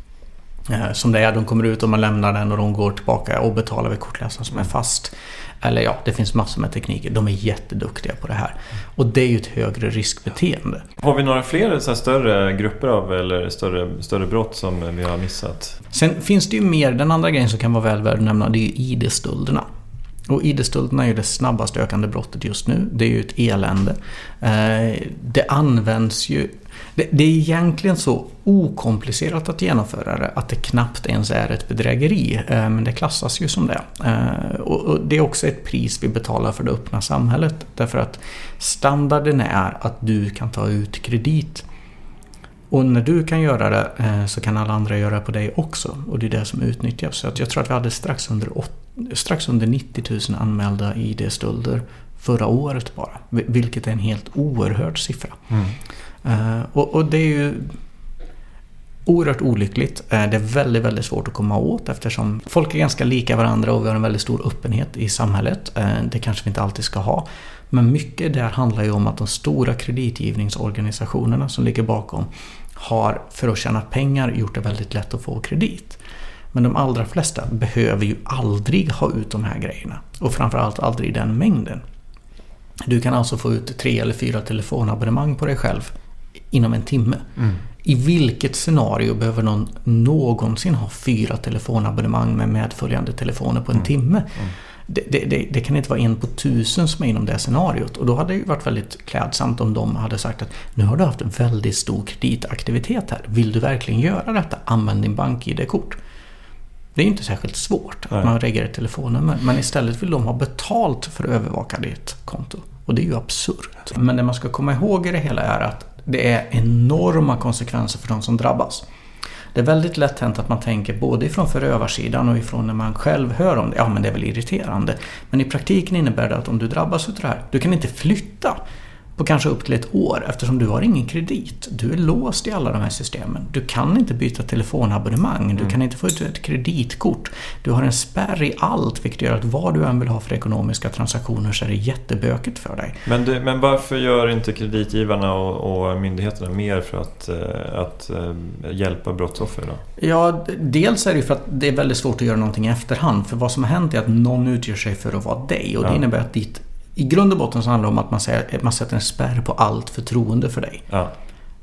Som det är, de kommer ut och man lämnar den och de går tillbaka och betalar vid kortläsaren som är fast. Eller ja, det finns massor med tekniker. De är jätteduktiga på det här. Och det är ju ett högre riskbeteende. Har vi några fler så här större grupper av eller större, större brott som vi har missat? Sen finns det ju mer. Den andra grejen som kan vara väl värd att nämna, det är ju I D-stölderna. Och I D-stölderna är ju det snabbast ökande brottet just nu. Det är ju ett elände. Det används ju... Det, det är egentligen så okomplicerat att genomföra det att det knappt ens är ett bedrägeri. Men det klassas ju som det. Och det är också ett pris vi betalar för det öppna samhället. Därför att standarden är att du kan ta ut kredit. Och när du kan göra det så kan alla andra göra det på dig också. Och det är det som utnyttjas. Så jag tror att vi hade strax under, strax under nittio tusen anmälda I D-stölder förra året bara. Vilket är en helt oerhörd siffra. Mm. Uh, och, och det är ju oerhört olyckligt. Uh, det är väldigt, väldigt svårt att komma åt eftersom folk är ganska lika varandra och vi har en väldigt stor öppenhet i samhället. Uh, det kanske vi inte alltid ska ha. Men mycket där handlar ju om att de stora kreditgivningsorganisationerna som ligger bakom har för att tjäna pengar gjort det väldigt lätt att få kredit. Men de allra flesta behöver ju aldrig ha ut de här grejerna. Och framförallt aldrig den mängden. Du kan alltså få ut tre eller fyra telefonabonnemang på dig själv inom en timme. Mm. I vilket scenario behöver någon någonsin ha fyra telefonabonnemang med medföljande telefoner på en mm. timme? Mm. Det, det, det, det kan inte vara en på tusen som är inom det scenariot. Och då hade det ju varit väldigt klädsamt om de hade sagt att nu har du haft en väldigt stor kreditaktivitet här. Vill du verkligen göra detta? Använd din bank-I D-kort. Det är inte särskilt svårt att Nej. man reggar ett telefonnummer. Men istället vill de ha betalt för att övervaka ditt konto. Och det är ju absurt. Men det man ska komma ihåg i det hela är att det är enorma konsekvenser för de som drabbas. Det är väldigt lätt hänt att man tänker både ifrån förövarsidan och ifrån när man själv hör om det. Ja, men det är väl irriterande. Men i praktiken innebär det att om du drabbas av det här, du kan inte flytta på kanske upp till ett år eftersom du har ingen kredit. Du är låst i alla de här systemen. Du kan inte byta telefonabonnemang. Du mm. kan inte få ut ett kreditkort. Du har en spärr i allt, vilket gör att vad du än vill ha för ekonomiska transaktioner så är det jättebökigt för dig. Men, det, men varför gör inte kreditgivarna och, och myndigheterna mer för att, att, att hjälpa brottsoffer då? Ja, dels är det för att det är väldigt svårt att göra någonting i efterhand. För vad som har hänt är att någon utgör sig för att vara dig. Och det ja. innebär att ditt I grund och botten så handlar det om att man, säger, man sätter en spärr på allt förtroende för dig. Ja.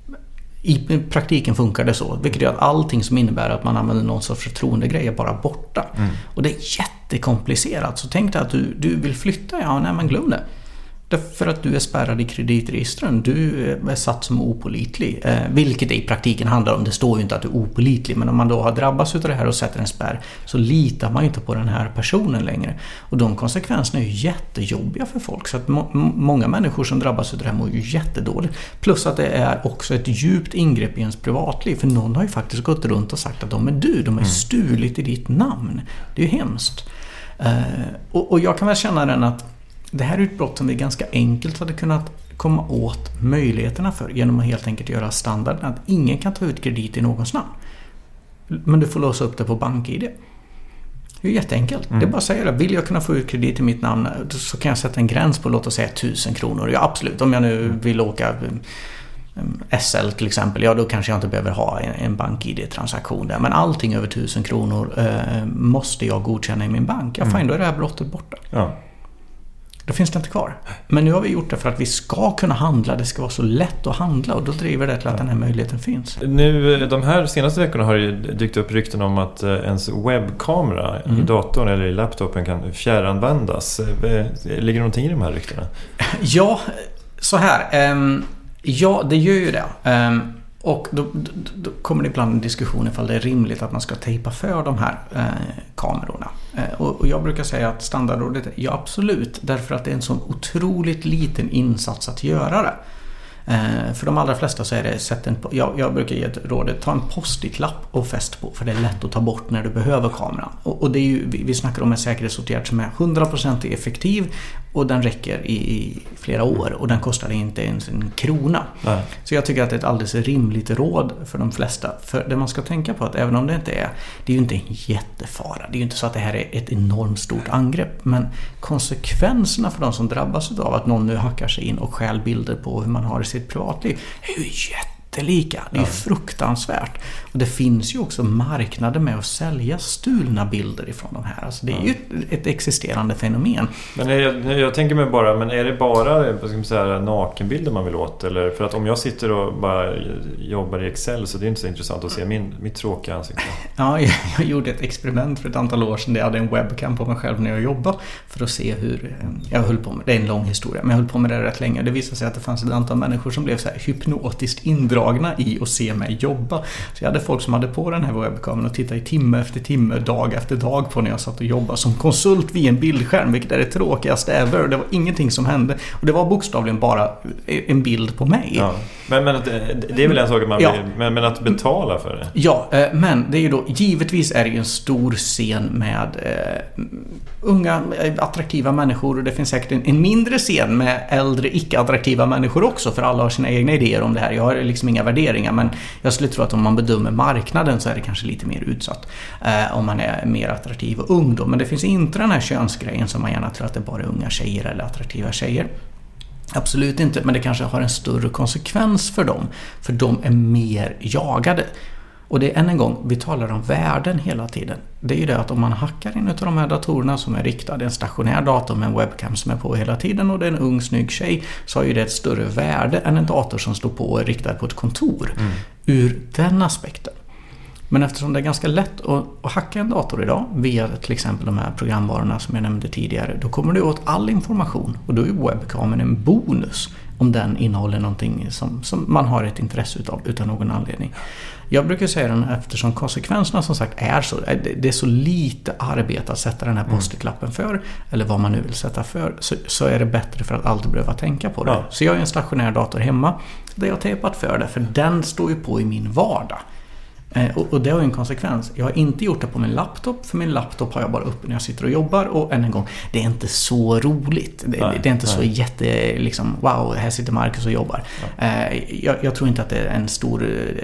I praktiken funkar det så. Vilket gör att allting som innebär att man använder någon sorts förtroendegrej är bara borta. Mm. Och det är jättekomplicerat. Så tänk dig att du, du vill flytta. Ja, nej men glöm det. Därför att du är spärrad i kreditregistren. Du är satt som opålitlig. Eh, vilket det i praktiken handlar om. Det står ju inte att du är opålitlig. Men om man då har drabbats av det här och sätter en spärr så litar man ju inte på den här personen längre. Och de konsekvenserna är ju jättejobbiga för folk. Så att må- många människor som drabbas av det här mår ju jättedåligt. Plus att det är också ett djupt ingrepp i ens privatliv. För någon har ju faktiskt gått runt och sagt att de är du. De är stulit i ditt namn. Det är ju hemskt. Eh, och, och jag kan väl känna den att det här är ett brott som vi ganska enkelt hade kunnat komma åt möjligheterna för genom att helt enkelt göra standarden att ingen kan ta ut kredit i någons namn. Men du får låsa upp det på bank-I D. Det är jätteenkelt. Mm. Det är bara att säga det. Vill jag kunna få ut kredit i mitt namn så kan jag sätta en gräns på låt oss säga tusen kronor. Ja, absolut. Om jag nu vill åka S L till exempel, ja då kanske jag inte behöver ha en, en bank-I D-transaktion där. Men allting över tusen kronor eh, måste jag godkänna i min bank. Ja, mm. fine, då är det här brottet borta. Ja. Då finns det inte kvar. Men nu har vi gjort det för att vi ska kunna handla. Det ska vara så lätt att handla. Och då driver det till att den här möjligheten finns. Nu, de här senaste veckorna har det dykt upp rykten om att ens webbkamera mm. i datorn eller i laptopen kan fjärranvändas. Ligger det någonting i de här ryktena? Ja, så här. Um, ja, det gör ju det. Um, Och då, då, då kommer det ibland en diskussion ifall det är rimligt att man ska tejpa för de här eh, kamerorna. Eh, och, och jag brukar säga att standardrådet är ja absolut, därför att det är en sån otroligt liten insats att göra det. Eh, för de allra flesta så är det sätt en, jag, jag brukar ge ett rådet, ta en post-it-lapp och fäst på, för det är lätt att ta bort när du behöver kameran. Och, och det är ju, vi, vi snackar om en säkerhetsåtgärd som är hundra procent effektiv och den räcker i, i flera år och den kostar inte ens en krona. Nej. Så jag tycker att det är ett alldeles rimligt råd för de flesta. För det man ska tänka på att även om det inte är, det är ju inte en jättefara. Det är ju inte så att det här är ett enormt stort angrepp. Men konsekvenserna för de som drabbas av att någon nu hackar sig in och stjäl bilder på hur man har i sitt privatliv är ju jättelika. Det är ju fruktansvärt. Och det finns ju också marknader med att sälja stulna bilder ifrån de här. Alltså det är ju ett, ett existerande fenomen. Men jag, jag tänker mig bara, men är det bara vad ska man säga, nakenbilder man vill åt? Eller för att om jag sitter och bara jobbar i Excel så det är inte så intressant att se min, mitt tråkiga ansikte. Ja, jag, jag gjorde ett experiment för ett antal år sedan där jag hade en webcam på mig själv när jag jobbade för att se hur jag höll på med. Det är en lång historia, men jag höll på med det rätt länge. Det visade sig att det fanns ett antal människor som blev så här hypnotiskt indragna i att se mig jobba. Så jag hade folk som hade på den här webbkameran och tittade i timme efter timme, dag efter dag på när jag satt och jobbade som konsult vid en bildskärm, vilket är det tråkigaste ever. Det var ingenting som hände. Och det var bokstavligen bara en bild på mig. Ja. Men, men det är väl en sak att man ja. vill, men, men att betala för det? Ja, men det är ju då, givetvis är det ju en stor scen med eh, unga, attraktiva människor och det finns säkert en, en mindre scen med äldre, icke-attraktiva människor också, för alla har sina egna idéer om det här. Jag har liksom inga värderingar, men jag skulle tro att om man bedömer marknaden så är det kanske lite mer utsatt eh, om man är mer attraktiv och ung då. Men det finns inte den här könsgrejen som man gärna tror att det bara är unga tjejer eller attraktiva tjejer. Absolut inte, men det kanske har en större konsekvens för dem, för de är mer jagade. Och det är än en gång, vi talar om värden hela tiden. Det är ju det att om man hackar in av de här datorerna som är riktade, en stationär dator med en webcam som är på hela tiden och det är en ung snygg tjej, så har ju det ett större värde än en dator som står på och är riktad på ett kontor. Mm. Ur den aspekten. Men eftersom det är ganska lätt att, att hacka en dator idag via till exempel de här programvarorna som jag nämnde tidigare, då kommer du åt all information och då är webbkameran en bonus om den innehåller någonting som, som man har ett intresse utav utan någon anledning. Jag brukar säga den eftersom konsekvenserna som sagt är så, det är så lite arbete att sätta den här post-it-lappen för, eller vad man nu vill sätta för, så, så är det bättre för att alltid behöva tänka på det. Ja. Så jag har en stationär dator hemma där jag har tejpat för det, för den står ju på i min vardag. Eh, och, och det har ju en konsekvens. Jag har inte gjort det på min laptop, för min laptop har jag bara uppe när jag sitter och jobbar, och än en gång, det är inte så roligt. Det, nej, det är inte nej. så jätte, liksom, wow, här sitter Marcus och jobbar. Ja. Eh, jag, jag tror inte att det är en stor...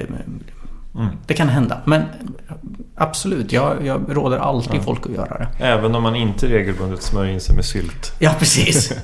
Eh, mm. Det kan hända, men absolut, jag, jag råder alltid ja. folk att göra det. Även om man inte regelbundet smörjer in sig med sylt. Ja, precis.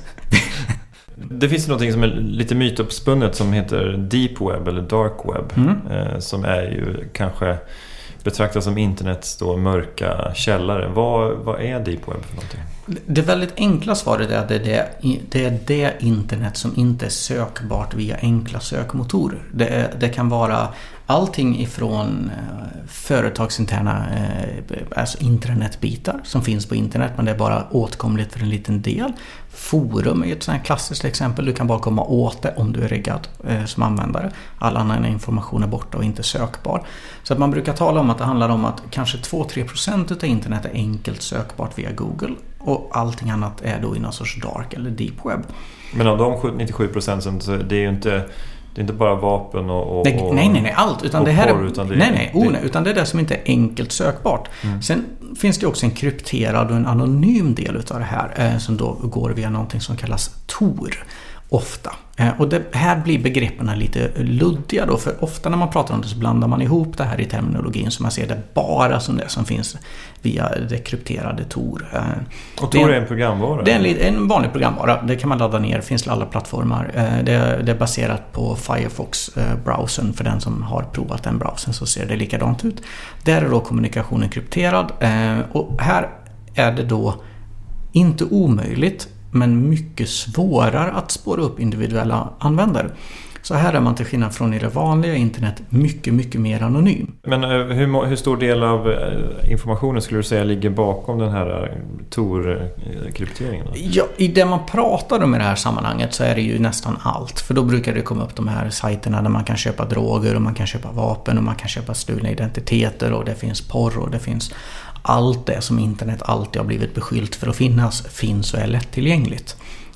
Det finns något som är lite mytuppspunnet som heter Deep Web eller Dark Web, mm. eh, som är ju kanske betraktas som internets då mörka källare. Vad, vad är Deep Web för någonting? Det väldigt enkla svaret är att det är det, det är det internet som inte är sökbart via enkla sökmotorer. Det, är, det kan vara allting ifrån eh, företagsinterna eh, alltså intranetbitar som finns på internet, men det är bara åtkomligt för en liten del. Forum är ett sådant här klassiskt exempel. Du kan bara komma åt det om du är riggad eh, som användare. All annan information är borta och inte sökbar. Så att man brukar tala om att det handlar om att kanske två till tre procent av internet är enkelt sökbart via Google, och allting annat är då i någon sorts dark eller deep web. Men av de nittiosju procent så det är ju inte... Det är inte bara vapen och, och, det, nej, nej, nej, allt. Utan det här är, utan det, nej, nej, oh, nej, utan det är det som inte är enkelt sökbart. Mm. Sen finns det också en krypterad och en anonym del utav det här eh, som då går via någonting som kallas Tor. Ofta. Eh, och det här blir begreppen lite luddiga då, för ofta när man pratar om det så blandar man ihop det här i terminologin, så man ser det bara som det som finns via det krypterade Tor. Eh, och Tor är en programvara? Det är en, en vanlig programvara. Det kan man ladda ner, finns till alla plattformar. Eh, det, det är baserat på Firefox-browsern. Eh, för den som har provat den browsern så ser det likadant ut. Där är då kommunikationen krypterad. Eh, och här är det då inte omöjligt, men mycket svårare att spåra upp individuella användare. Så här är man till skillnad från i det vanliga internet mycket, mycket mer anonym. Men hur, hur stor del av informationen skulle du säga ligger bakom den här Tor-krypteringen? Ja, i det man pratar om i det här sammanhanget så är det ju nästan allt. För då brukar det komma upp de här sajterna där man kan köpa droger och man kan köpa vapen och man kan köpa stulna identiteter och det finns porr och det finns allt det som internet alltid har blivit beskyllt för att finnas, finns och är lättillgängligt.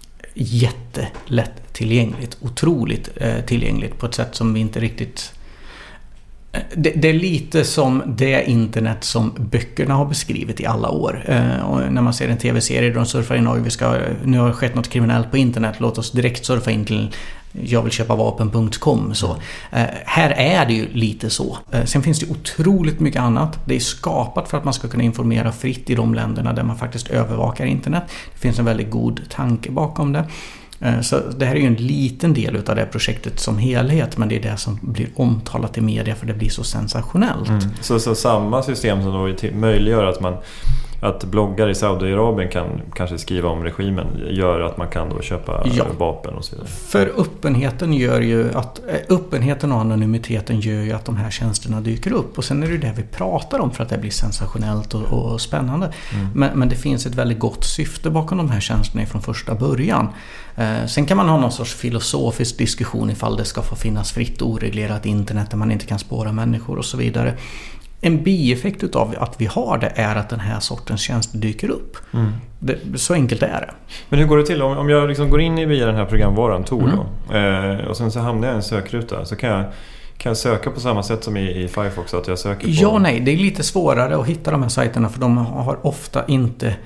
Jättelätt tillgängligt, otroligt eh, tillgängligt på ett sätt som vi inte riktigt... Det, det är lite som det internet som böckerna har beskrivit i alla år. Eh, och när man ser en tv-serie där de surfar in och vi ska, nu har det skett något kriminellt på internet, låt oss direkt surfa in till jag vill köpa vapen punkt com. Så, eh, här är det ju lite så. Eh, sen finns det otroligt mycket annat. Det är skapat för att man ska kunna informera fritt i de länderna där man faktiskt övervakar internet. Det finns en väldigt god tanke bakom det. Eh, så det här är ju en liten del av det projektet som helhet, men det är det som blir omtalat i media för det blir så sensationellt. Mm. Så, så samma system som då möjliggör att man att bloggar i Saudiarabien kan kanske skriva om regimen gör att man kan då köpa ja. vapen och så vidare. För öppenheten gör ju att öppenheten och anonymiteten gör ju att de här tjänsterna dyker upp, och sen är det ju det vi pratar om för att det blir sensationellt och, och spännande. Mm. Men, men det finns ett väldigt gott syfte bakom de här tjänsterna från första början. Eh, sen kan man ha någon sorts filosofisk diskussion ifall det ska få finnas fritt och oreglerat internet där man inte kan spåra människor och så vidare. En bieffekt utav att vi har det är att den här sortens tjänster dyker upp. Mm. Det, så enkelt är det. Men hur går det till? Om, om jag liksom går in i via den här programvaran Tor mm. då, eh, och sen så hamnar jag i en sökruta, så kan jag, kan jag söka på samma sätt som i, i Firefox, att jag söker på... Ja, nej. Det är lite svårare att hitta de här sajterna för de har ofta inte...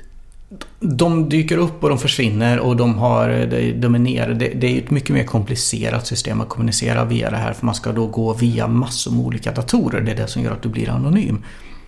De dyker upp och de försvinner och de, har, de är nere. Det, det är ett mycket mer komplicerat system att kommunicera via det här, för man ska då gå via massor med olika datorer. Det är det som gör att du blir anonym.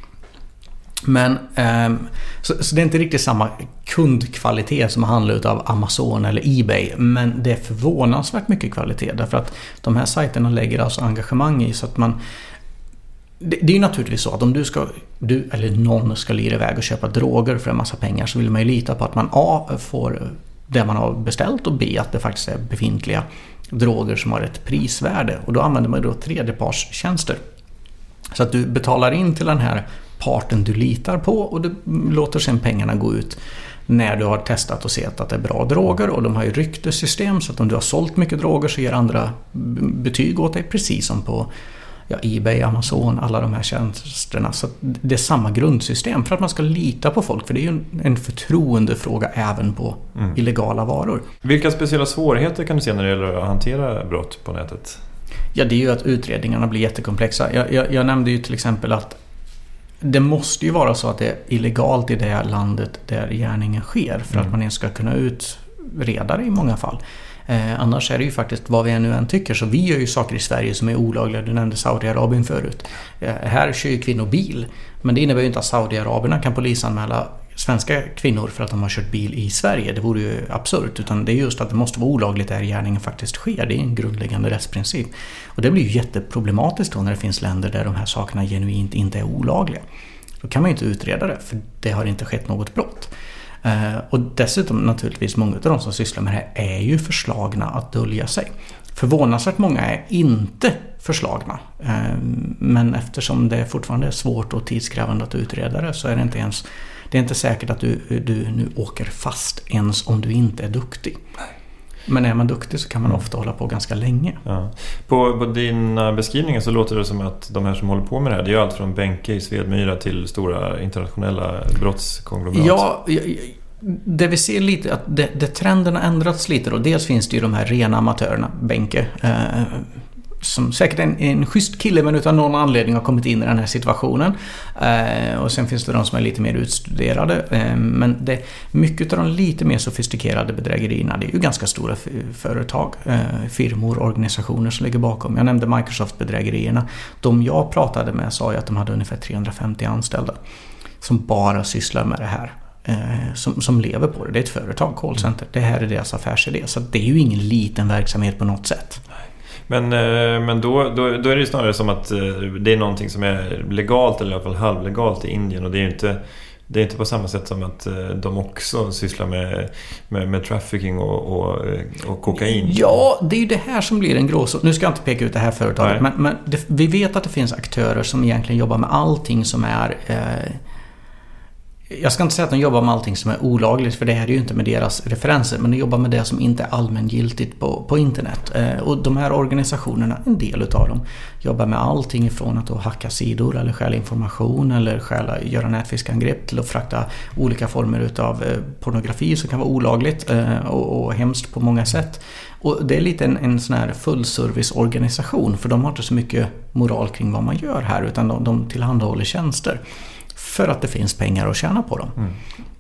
Men eh, så, så det är inte riktigt samma kundkvalitet som handlar av Amazon eller eBay, men det är förvånansvärt mycket kvalitet därför att de här sajterna lägger alltså engagemang i så att man... Det, det är ju naturligtvis så att om du ska du eller någon ska lira iväg och köpa droger för en massa pengar, så vill man ju lita på att man A får det man har beställt och B att det faktiskt är befintliga droger som har ett prisvärde, och då använder man då tredjepartstjänster. Så att du betalar in till den här parten du litar på och du låter sen pengarna gå ut när du har testat och sett att det är bra droger, och de har ju ryktesystem så att om du har sålt mycket droger så ger andra betyg åt dig, precis som på ja, eBay, Amazon, alla de här tjänsterna. Så det är samma grundsystem för att man ska lita på folk, för det är ju en förtroendefråga även på mm. illegala varor. Vilka speciella svårigheter kan du se när det gäller att hantera brott på nätet? Ja, det är ju att utredningarna blir jättekomplexa. Jag, jag, jag nämnde ju till exempel att det måste ju vara så att det är illegalt i det landet där gärningen sker för mm. att man ens ska kunna utreda det i många fall. Eh, annars är det ju faktiskt vad vi ännu än tycker. Så vi gör ju saker i Sverige som är olagliga. Du nämnde Saudiarabien förut. Eh, här kör ju kvinnor bil. Men det innebär ju inte att Saudiarabierna kan polisanmäla svenska kvinnor för att de har kört bil i Sverige. Det vore ju absurt. Utan det är just att det måste vara olagligt där gärningen faktiskt sker. Det är en grundläggande rättsprincip. Och det blir ju jätteproblematiskt då när det finns länder där de här sakerna genuint inte är olagliga. Då kan man ju inte utreda det, för det har inte skett något brott. Uh, och dessutom naturligtvis många av de som sysslar med det här är ju förslagna att dölja sig. Förvånansvärt många är inte förslagna. Uh, men eftersom det fortfarande är svårt och tidskrävande att utreda det så är det inte ens det är inte säkert att du, du nu åker fast ens om du inte är duktig. Men är man duktig så kan man ofta hålla på ganska länge. Ja. På, på dina beskrivningar så låter det som att de här som håller på med det här, det är allt från bänke i Svedmyra till stora internationella brottskonglomerat. Ja, det vi ser lite att det, det trenden har ändrats lite då. Dels finns det ju de här rena amatörerna, bänke, eh, som säkert är en, en schysst kille men utan någon anledning har kommit in i den här situationen. Eh, och sen finns det de som är lite mer utstuderade. Eh, men det, mycket av de lite mer sofistikerade bedrägerierna, det är ju ganska stora f- företag, eh, firmor, organisationer som ligger bakom. Jag nämnde Microsoft-bedrägerierna. De jag pratade med sa ju att de hade ungefär trehundrafemtio anställda som bara sysslar med det här. Eh, som, som lever på det. Det är ett företag, callcenter. Det här är deras affärsidé. Så det är ju ingen liten verksamhet på något sätt. Men, men då, då, då är det ju snarare som att det är någonting som är legalt eller i alla fall halvlegalt i Indien, och det är inte, det är inte på samma sätt som att de också sysslar med, med, med trafficking och, och, och kokain. Ja, det är ju det här som blir en gråzon. Nu ska jag inte peka ut det här företaget, Nej. men, men det, vi vet att det finns aktörer som egentligen jobbar med allting som är... Eh, Jag ska inte säga att de jobbar med allting som är olagligt, för det här är ju inte med deras referenser, men de jobbar med det som inte är allmängiltigt på, på internet. Eh, och de här organisationerna, en del utav dem, jobbar med allting ifrån att hacka sidor eller stjäla information eller stjäla, göra nätfiskangrepp till att frakta olika former utav eh, pornografi som kan vara olagligt eh, och, och hemskt på många sätt. Och det är lite en, en sån här fullserviceorganisation, för de har inte så mycket moral kring vad man gör här, utan de, de tillhandahåller tjänster. För att det finns pengar att tjäna på dem. Mm.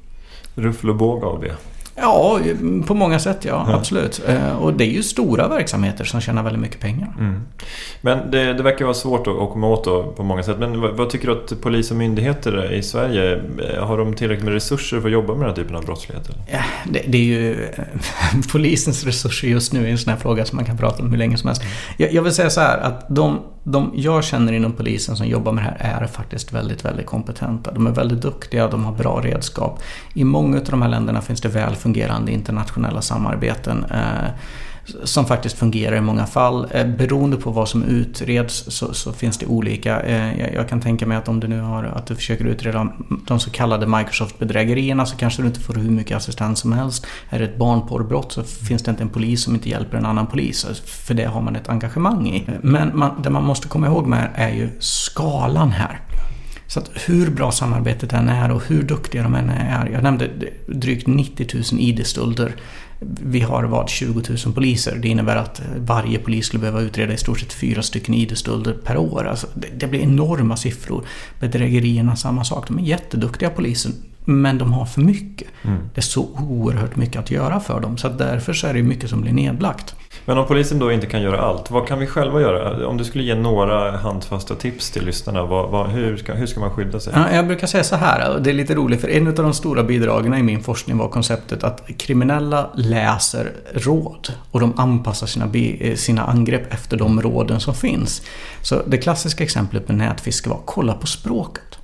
Ruffel och båg av det. Ja, på många sätt, ja, ja. Absolut. Och det är ju stora verksamheter som tjänar väldigt mycket pengar. Mm. Men det, det verkar vara svårt att, att komma åt då, på många sätt. Men vad, vad tycker du att polis och myndigheter i Sverige, har de tillräckligt med resurser för att jobba med den här typen av brottslighet? Ja, det, det är ju polisens resurser just nu är en sån här fråga som man kan prata om hur länge som helst. Jag, jag vill säga så här att de, de jag känner inom polisen som jobbar med det här är faktiskt väldigt, väldigt kompetenta. De är väldigt duktiga, de har bra redskap. I många av de här länderna finns det väl fungerande internationella samarbeten eh, som faktiskt fungerar i många fall. Eh, beroende på vad som utreds så, så finns det olika. Eh, jag, jag kan tänka mig att om du nu har att du försöker utreda de så kallade Microsoft-bedrägerierna så kanske du inte får hur mycket assistans som helst. Är det ett barnporrbrott så finns det inte en polis som inte hjälper en annan polis, för det har man ett engagemang i. Men man, det man måste komma ihåg med är ju skalan här. Så att hur bra samarbetet än är och hur duktiga de än är. Jag nämnde drygt nittio tusen I D-stölder. Vi har vad tjugo tusen poliser. Det innebär att varje polis skulle behöva utreda i stort sett fyra stycken I D-stölder per år. Alltså det, det blir enorma siffror. Bedrägerierna samma sak. De är jätteduktiga poliser, men de har för mycket. Mm. Det är så oerhört mycket att göra för dem. Så att därför så är det mycket som blir nedlagt. Men om polisen då inte kan göra allt, vad kan vi själva göra? Om du skulle ge några handfasta tips till lyssnarna, vad, vad, hur, ska, hur ska man skydda sig? Ja, jag brukar säga så här, och det är lite roligt, för en av de stora bidragen i min forskning var konceptet att kriminella läser råd och de anpassar sina, sina angrepp efter de råden som finns. Så det klassiska exemplet med nätfiske var kolla på språket.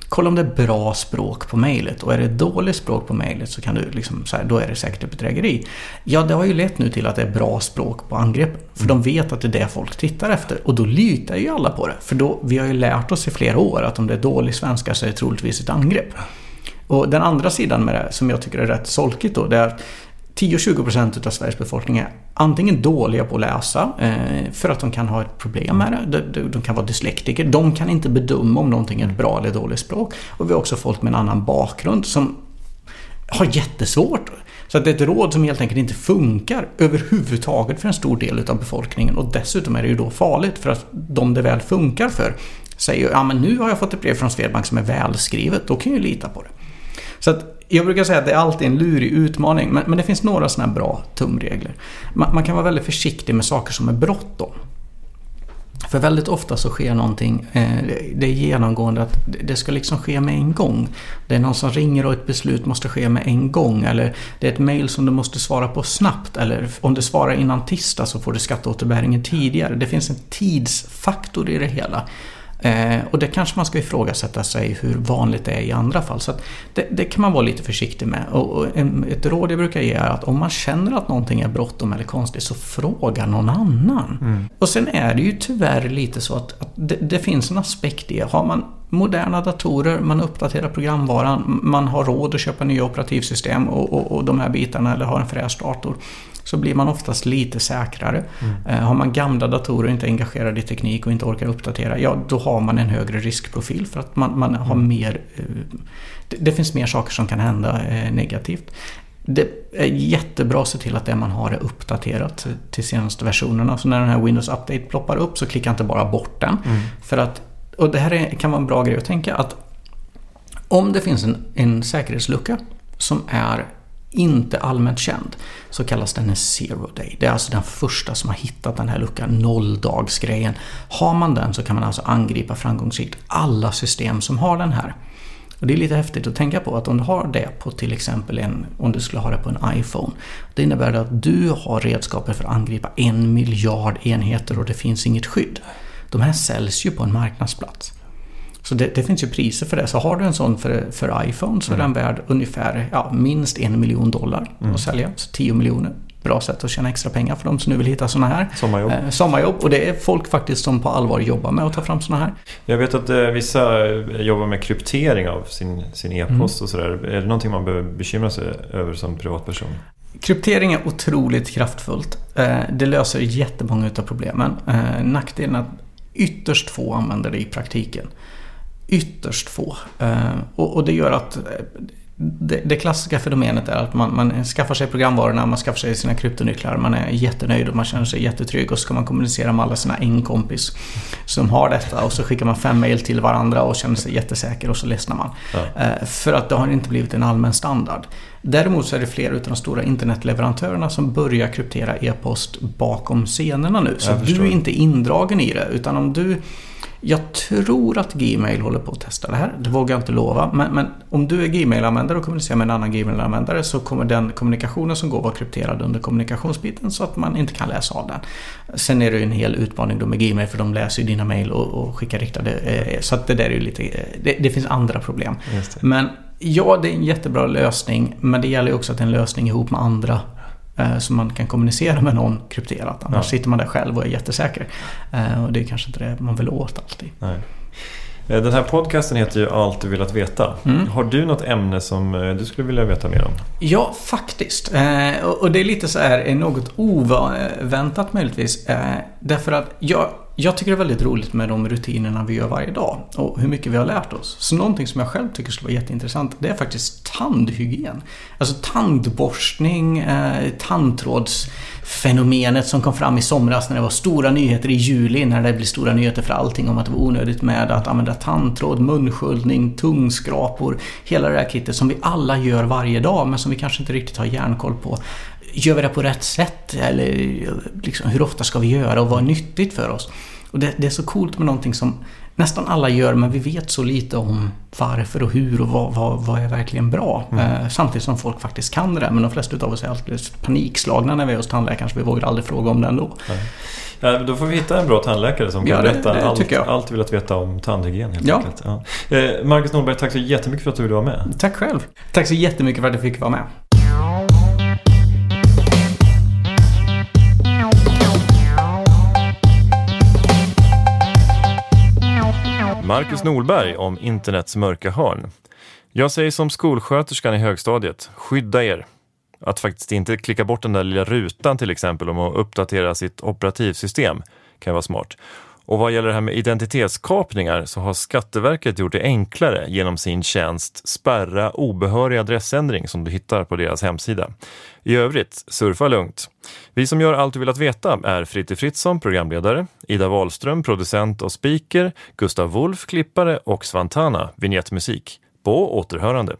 kolla om det är bra språk på mejlet, och är det dåligt språk på mejlet så kan du liksom, så här, då är det säkert ett bedrägeri. Ja, det har ju lett nu till att det är bra språk på angreppen, för mm. de vet att det är det folk tittar efter, och då litar ju alla på det, för då, vi har ju lärt oss i flera år att om det är dålig svenska så är det troligtvis ett angrepp. Och den andra sidan med det, som jag tycker är rätt solkigt då, det är att tio till tjugo procent av Sveriges befolkning är antingen dåliga på att läsa eh, för att de kan ha ett problem med det. De, de, de kan vara dyslektiker. De kan inte bedöma om någonting är ett bra eller dåligt språk. Och vi har också folk med en annan bakgrund som har jättesvårt. Så att det är ett råd som helt enkelt inte funkar överhuvudtaget för en stor del av befolkningen. Och dessutom är det ju då farligt, för att de det väl funkar för säger, ja men nu har jag fått ett brev från Swedbank som är välskrivet. Då kan jag ju lita på det. Så att jag brukar säga att det är alltid en lurig utmaning, men, men det finns några sådana bra tumregler. Man, man kan vara väldigt försiktig med saker som är bråttom. För väldigt ofta så sker någonting, eh, det är genomgående att det ska liksom ske med en gång. Det är någon som ringer och ett beslut måste ske med en gång, eller det är ett mejl som du måste svara på snabbt, eller om du svarar innan tisdag så får du skatteåterbäringen tidigare. Det finns en tidsfaktor i det hela. Eh, och det kanske man ska ifrågasätta sig hur vanligt det är i andra fall. Så att det, det kan man vara lite försiktig med. Och, och en, ett råd jag brukar ge är att om man känner att någonting är bråttom eller konstigt, så fråga någon annan. Mm. Och sen är det ju tyvärr lite så att, att det, det finns en aspekt i. Har man moderna datorer, man uppdaterar programvaran, man har råd att köpa nya operativsystem och, och, och de här bitarna, eller har en fräsch dator, så blir man oftast lite säkrare. Mm. Eh, har man gamla datorer och inte engagerade i teknik och inte orkar uppdatera, ja då har man en högre riskprofil, för att man, man har mm. mer eh, det, det finns mer saker som kan hända eh, negativt. Det är jättebra att se till att det man har är uppdaterat till senaste versionerna. Så när den här Windows Update ploppar upp så klicka inte bara bort den. Mm. För att, och det här är, kan vara en bra grej att tänka, att om det finns en, en säkerhetslucka som är inte allmänt känd, så kallas den en zero day. Det är alltså den första som har hittat den här luckan, nolldagsgrejen. Har man den så kan man alltså angripa framgångsrikt alla system som har den här. Och det är lite häftigt att tänka på att om du har det på till exempel en, om du skulle ha det på en iPhone, det innebär det att du har redskaper för att angripa en miljard enheter och det finns inget skydd. De här säljs ju på en marknadsplats. Så det, det finns ju priser för det. Så har du en sån för, för iPhone så är mm. den värd ungefär ja, minst en miljon dollar mm. att sälja. Så tio miljoner. Bra sätt att tjäna extra pengar för de som nu vill hitta såna här. Sommarjobb. Eh, sommarjobb. Och det är folk faktiskt som på allvar jobbar med att ta fram såna här. Jag vet att eh, vissa jobbar med kryptering av sin, sin e-post mm. och sådär. Är det någonting man behöver bekymra sig över som privatperson? Kryptering är otroligt kraftfullt. Eh, det löser jättemånga av problemen. Eh, nackdelen är att ytterst få använder det i praktiken. Ytterst få. Eh, och, och det gör att det, det klassiska fenomenet är att man, man skaffar sig programvarorna, man skaffar sig sina kryptonycklar, man är jättenöjd och man känner sig jättetrygg, och så ska man kommunicera med alla sina en kompis som har detta, och så skickar man fem mejl till varandra och känner sig jättesäker, och så ledsnar man. Ja. Eh, för att det har inte blivit en allmän standard. Däremot så är det flera av de stora internetleverantörerna som börjar kryptera e-post bakom scenerna nu. Så du är inte indragen i det, utan om du... Jag tror att Gmail håller på att testa det här. Det vågar jag inte lova. Men, men om du är Gmail-användare och kommunicerar med en annan Gmail-användare, så kommer den kommunikationen som går vara krypterad under kommunikationsbiten, så att man inte kan läsa av den. Sen är det ju en hel utmaning då med Gmail, för de läser ju dina mejl och, och skickar riktade. Så att det där är ju lite... Det, det finns andra problem. Men ja, det är en jättebra lösning. Men det gäller ju också att det är en lösning ihop med andra, så man kan kommunicera med någon krypterat. Annars ja. sitter man där själv och är jättesäker. Och det är kanske inte det man vill åt alltid. Nej. Den här podcasten heter ju Allt du vill att veta. Mm. Har du något ämne som du skulle vilja veta mer om? Ja, faktiskt. Och det är lite så här, något oväntat möjligtvis. Därför att jag, jag tycker det är väldigt roligt med de rutinerna vi gör varje dag. Och hur mycket vi har lärt oss. Så någonting som jag själv tycker skulle vara jätteintressant, det är faktiskt tandhygien. Alltså tandborstning, tandtrådsfenomenet som kom fram i somras när det var stora nyheter i juli, när det blir stora nyheter för allting om att det var onödigt med att använda tandtråd, munsköljning, tungskrapor, hela det här kittet som vi alla gör varje dag, men som vi kanske inte riktigt har järnkoll på. Gör vi det på rätt sätt? Eller liksom, hur ofta ska vi göra och vad är nyttigt för oss? Och det, det är så coolt med någonting som nästan alla gör, men vi vet så lite om varför och hur och vad, vad, vad är verkligen bra. Mm. Eh, samtidigt som folk faktiskt kan det, men de flesta av oss är alltid panikslagna när vi är hos tandläkaren, så vi vågar aldrig fråga om det ändå. Nej. Ja, då får vi hitta en bra tandläkare som kan ja, berätta det, det allt, allt vi vill veta om tandhygien helt ja. enkelt. Ja. Eh, Marcus Norberg, tack så jättemycket för att du ville vara med. Tack själv. Tack så jättemycket för att du fick vara med. Marcus Norberg om internets mörka hörn. Jag säger som skolsköterskan i högstadiet, skydda er. Att faktiskt inte klicka bort den där lilla rutan till exempel om att uppdatera sitt operativsystem kan vara smart. Och vad gäller det här med identitetskapningar så har Skatteverket gjort det enklare genom sin tjänst Spärra obehörig adressändring som du hittar på deras hemsida. I övrigt, surfa lugnt. Vi som gör allt du vill att veta är Fritte Fritzson, programledare, Ida Wahlström, producent och speaker, Gustav Wolf, klippare och Svantana, vignettmusik. På återhörande.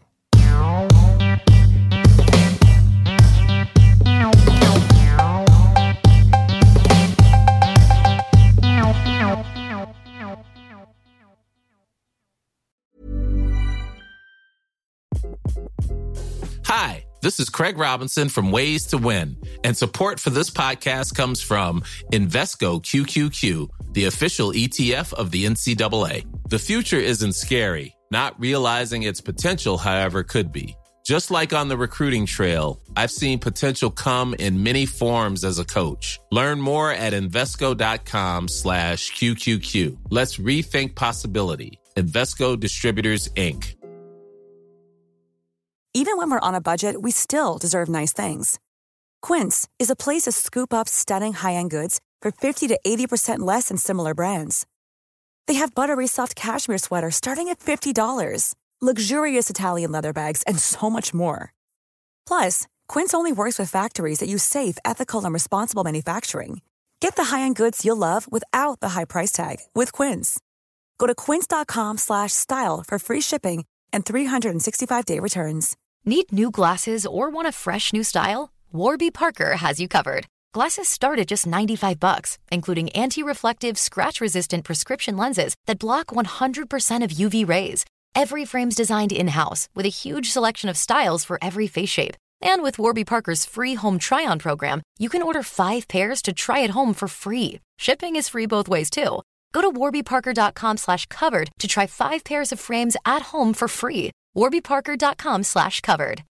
Hi, this is Craig Robinson from Ways to Win, and support for this podcast comes from Invesco Q Q Q, the official E T F of the N C double A. The future isn't scary. Not realizing its potential, however, could be. Just like on the recruiting trail, I've seen potential come in many forms as a coach. Learn more at Invesco.com slash QQQ. Let's rethink possibility. Invesco Distributors, Incorporated. Even when we're on a budget, we still deserve nice things. Quince is a place to scoop up stunning high-end goods for fifty to eighty percent less than similar brands. They have buttery soft cashmere sweaters starting at fifty dollars, luxurious Italian leather bags, and so much more. Plus, Quince only works with factories that use safe, ethical, and responsible manufacturing. Get the high-end goods you'll love without the high price tag with Quince. Go to quince.com slash style for free shipping and three sixty-five day returns. Need new glasses or want a fresh new style? Warby Parker has you covered. Glasses start at just ninety-five bucks, including anti-reflective, scratch-resistant prescription lenses that block one hundred percent of U V rays. Every frame's designed in-house with a huge selection of styles for every face shape. And with Warby Parker's free home try-on program, you can order five pairs to try at home for free. Shipping is free both ways, too. Go to warbyparker.com slash covered to try five pairs of frames at home for free. warbyparker.com slash covered.